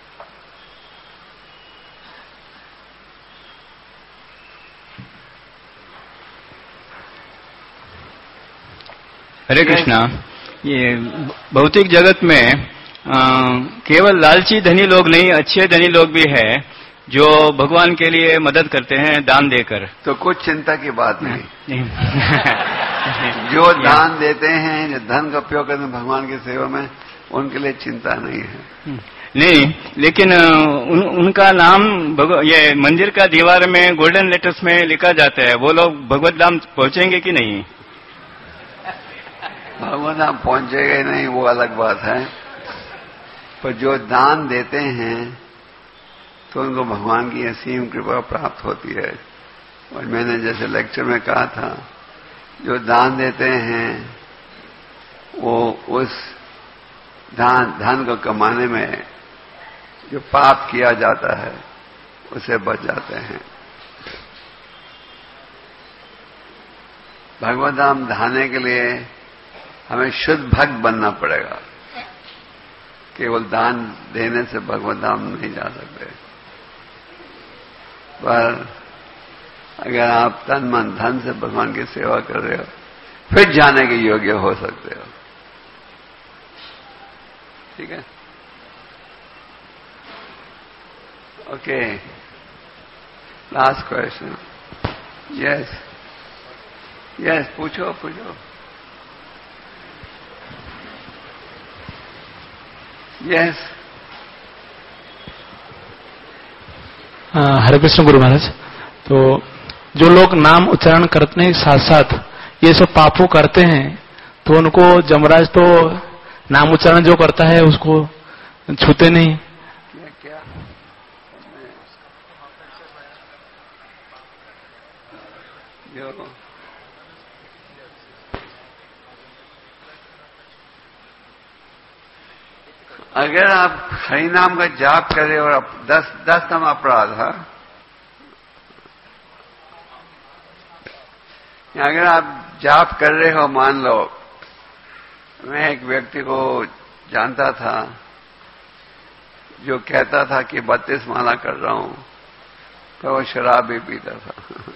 हरे कृष्णा। ये भौतिक जगत में आ, केवल लालची धनी लोग नहीं, अच्छे धनी लोग भी हैं जो भगवान के लिए मदद करते हैं दान देकर। तो कुछ चिंता की बात नहीं, नहीं। जो दान देते हैं, जो धन का उपयोग करते हैं भगवान की सेवा में, उनके लिए चिंता नहीं है। नहीं, लेकिन उन, उनका नाम ये मंदिर का दीवार में गोल्डन लेटर्स में लिखा जाता है, वो लोग भगवत धाम पहुंचेंगे कि नहीं? भगवत धाम पहुंचेगा नहीं वो अलग बात है, पर जो दान देते हैं तो उनको भगवान की असीम कृपा प्राप्त होती है। और मैंने जैसे लेक्चर में कहा था, जो दान देते हैं वो उस दान धन को कमाने में जो पाप किया जाता है उसे बच जाते हैं। भगवत धाम धाने के लिए हमें शुद्ध भक्त बनना पड़ेगा। केवल दान देने से भगवत धाम नहीं जा सकते, पर अगर आप तन मन धन से भगवान की सेवा कर रहे हो फिर जाने के योग्य हो सकते हो। ठीक है? Okay, last question. Yes yes, पूछो पूछो। यस। हरे कृष्ण गुरु महाराज। तो जो लोग नाम उच्चारण करने के साथ साथ ये सब पापों करते हैं, तो उनको जमराज तो नाम उच्चारण जो करता है उसको छूते नहीं। क्या क्या जो अगर आप हरि नाम का जाप करें और आप दस दसतम अपराध है, अगर आप जाप कर रहे हो, मान लो मैं एक व्यक्ति को जानता था जो कहता था कि बत्तीस माला कर रहा हूं, तो वो शराब भी पीता था।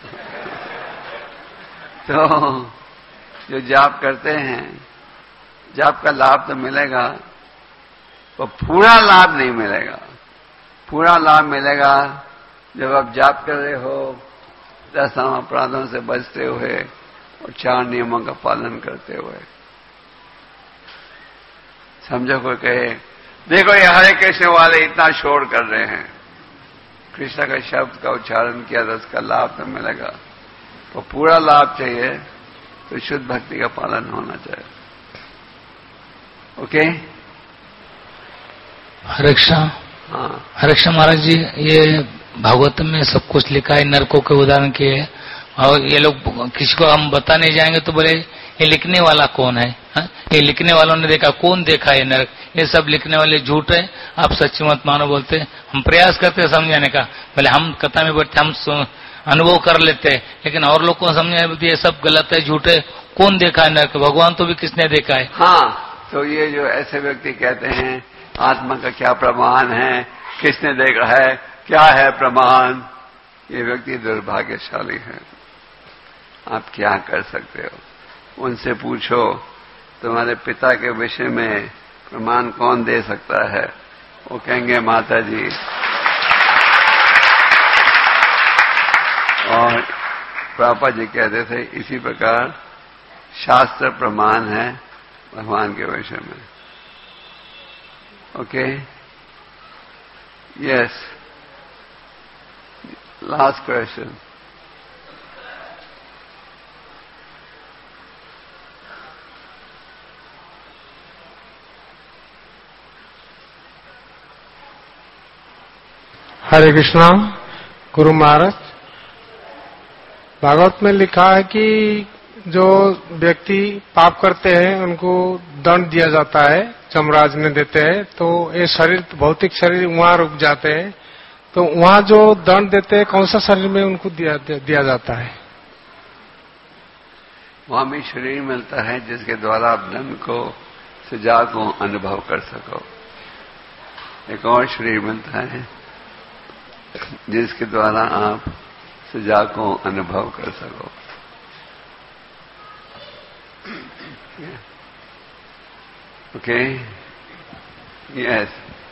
तो जो जाप करते हैं, जाप का लाभ तो मिलेगा, तो पूरा लाभ नहीं मिलेगा। पूरा लाभ मिलेगा जब आप जाप कर रहे हो दस अपराधों से बचते हुए और चार नियमों का पालन करते हुए। समझो कोई कहे देखो ये हरे कृष्ण वाले इतना शोर कर रहे हैं, कृष्ण का शब्द का उच्चारण किया तो उसका लाभ तो मिलेगा, तो पूरा लाभ चाहिए तो शुद्ध भक्ति का पालन होना चाहिए। ओके, हरे कृष्ण। हाँ, हरे कृष्ण महाराज जी, ये भागवत में सब कुछ लिखा है, नरकों के उदाहरण किए, और ये लोग किसी को हम बता नहीं जाएंगे तो बोले ये लिखने वाला कौन है? हा? ये लिखने वालों ने देखा, कौन देखा है नरक? ये सब लिखने वाले झूठ है, आप सच्ची मत मानो बोलते। हम प्रयास करते हैं समझाने का, पहले हम कथा में बैठते, हम अनुभव कर लेते हैं, लेकिन और लोग को समझाने बोलते ये सब गलत है, झूठ है, कौन देखा है नरक? भगवान तो भी किसने देखा है? हाँ, तो ये जो ऐसे व्यक्ति कहते हैं आत्मा का क्या प्रमाण है, किसने देखा है, क्या है प्रमाण, ये व्यक्ति दुर्भाग्यशाली है। आप क्या कर सकते हो? उनसे पूछो तुम्हारे पिता के विषय में प्रमाण कौन दे सकता है? वो कहेंगे माता जी। और पापा जी कहते थे इसी प्रकार शास्त्र प्रमाण है भगवान के विषय में। Okay, yes, last question. Hare Krishna. Guru Maharaj, Bhagavat में लिखा है कि जो व्यक्ति पाप करते हैं उनको दंड दिया जाता है, यमराज ने देते हैं, तो ये शरीर, भौतिक शरीर वहां रुक जाते हैं, तो वहां जो दंड देते हैं कौन सा शरीर में उनको दिया, दिया जाता है? वहां भी शरीर मिलता है जिसके द्वारा आप दंड को, सजा को अनुभव कर सको। एक और शरीर मिलता है जिसके द्वारा आप सजा को अनुभव कर सको। Okay, yes.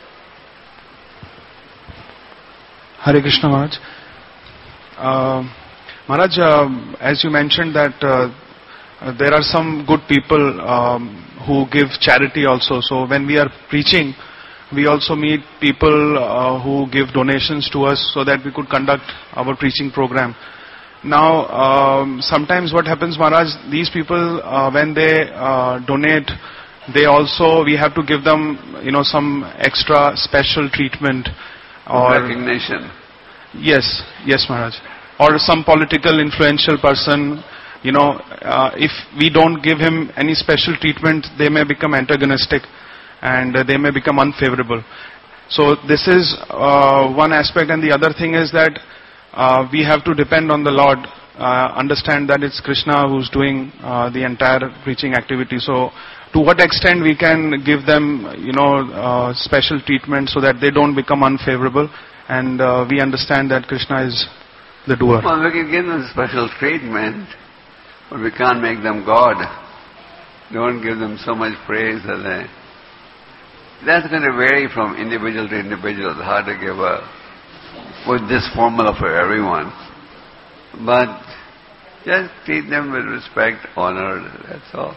Hare Krishna Maharaj. Uh, Maharaj, uh, as you mentioned that uh, uh, there are some good people um, who give charity also. So when we are preaching, we also meet people uh, who give donations to us so that we could conduct our preaching program. Now, um, sometimes what happens, Maharaj, these people, uh, when they uh, donate, they also, we have to give them, you know, some extra special treatment. Or recognition. Yes, yes, Maharaj. Or some political influential person, you know, uh, if we don't give him any special treatment, they may become antagonistic and uh, they may become unfavorable. So this is uh, one aspect, and the other thing is that uh, we have to depend on the Lord, uh, understand that it's Krishna who's doing uh, the entire preaching activity. So to what extent we can give them, you know, uh, special treatment so that they don't become unfavorable, and uh, we understand that Krishna is the doer. Well, we can give them special treatment, but we can't make them God. Don't give them so much praise that they... That's going to vary from individual to individual. It's hard to give a, with this formula for everyone. But just treat them with respect, honor, that's all.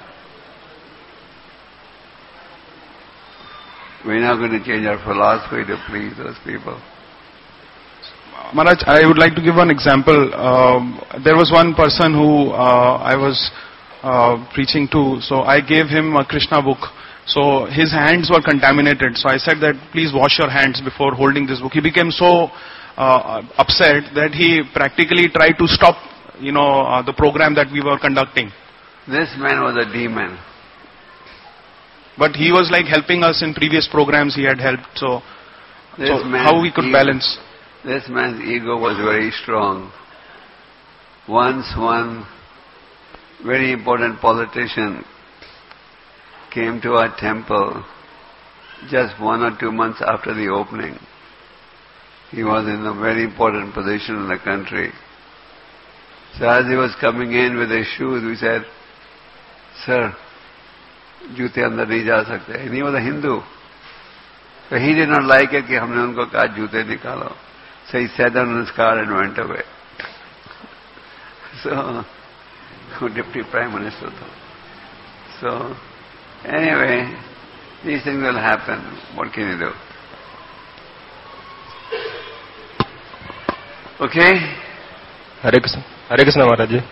We're not going to change our philosophy to please those people. Maharaj, I would like to give one example. Um, there was one person who uh, I was uh, preaching to, so I gave him a Krishna book. So his hands were contaminated. So I said that please wash your hands before holding this book. He became so uh, upset that he practically tried to stop, you know, uh, the program that we were conducting. This man was a demon. But he was like helping us in previous programs he had helped. So, so how we could ego, balance? This man's ego was very strong. Once one very important politician came to our temple just one or two months after the opening. He was in a very important position in the country. So as he was coming in with his shoes, we said, "Sir, जूते अंदर नहीं जा सकते." And he was a Hindu. So he did not like it कि हमने उनको कहा जूते निकालो. So he sat down in his car and went away. So, Deputy Prime Minister. So, anyway, these things will happen. What can you do? Okay? हरे कृष्ण हरे कृष्ण महाराज जी।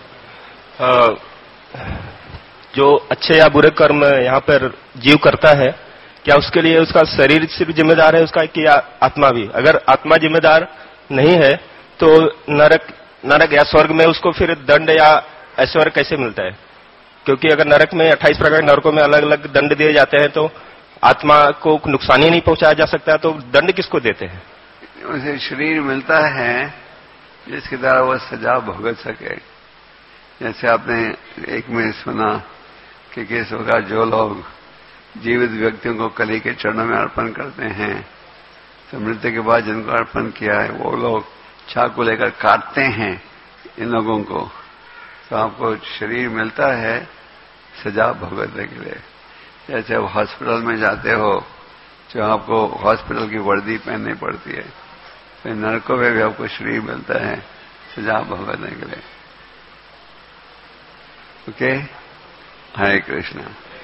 जो अच्छे या बुरे कर्म यहाँ पर जीव करता है, क्या उसके लिए उसका शरीर सिर्फ जिम्मेदार है उसका कि आत्मा भी? अगर आत्मा जिम्मेदार नहीं है तो नरक नरक या स्वर्ग में उसको फिर दंड या ऐश्वर्य कैसे मिलता है? क्योंकि अगर नरक में अट्ठाईस प्रकार के नरकों में अलग अलग दंड दिए जाते हैं तो आत्मा को नुकसान ही नहीं पहुंचाया जा सकता, तो दंड किसको देते हैं? उसे शरीर मिलता है जिसके द्वारा वह सजा भुगत सके। जैसे आपने एक में सुना कि किस प्रकार जो लोग जीवित व्यक्तियों को कली के चरणों में अर्पण करते हैं, तो मृत्यु के बाद जिनको अर्पण किया है वो लोग चाकू लेकर काटते हैं इन लोगों को। तो आपको शरीर मिलता है सजा भुगतने के लिए। जैसे आप हॉस्पिटल में जाते हो तो आपको हॉस्पिटल की वर्दी पहननी पड़ती है, तो नरकों में भी आपको शरीर मिलता है सजा भुगतने के लिए। ओके, हरे कृष्णा।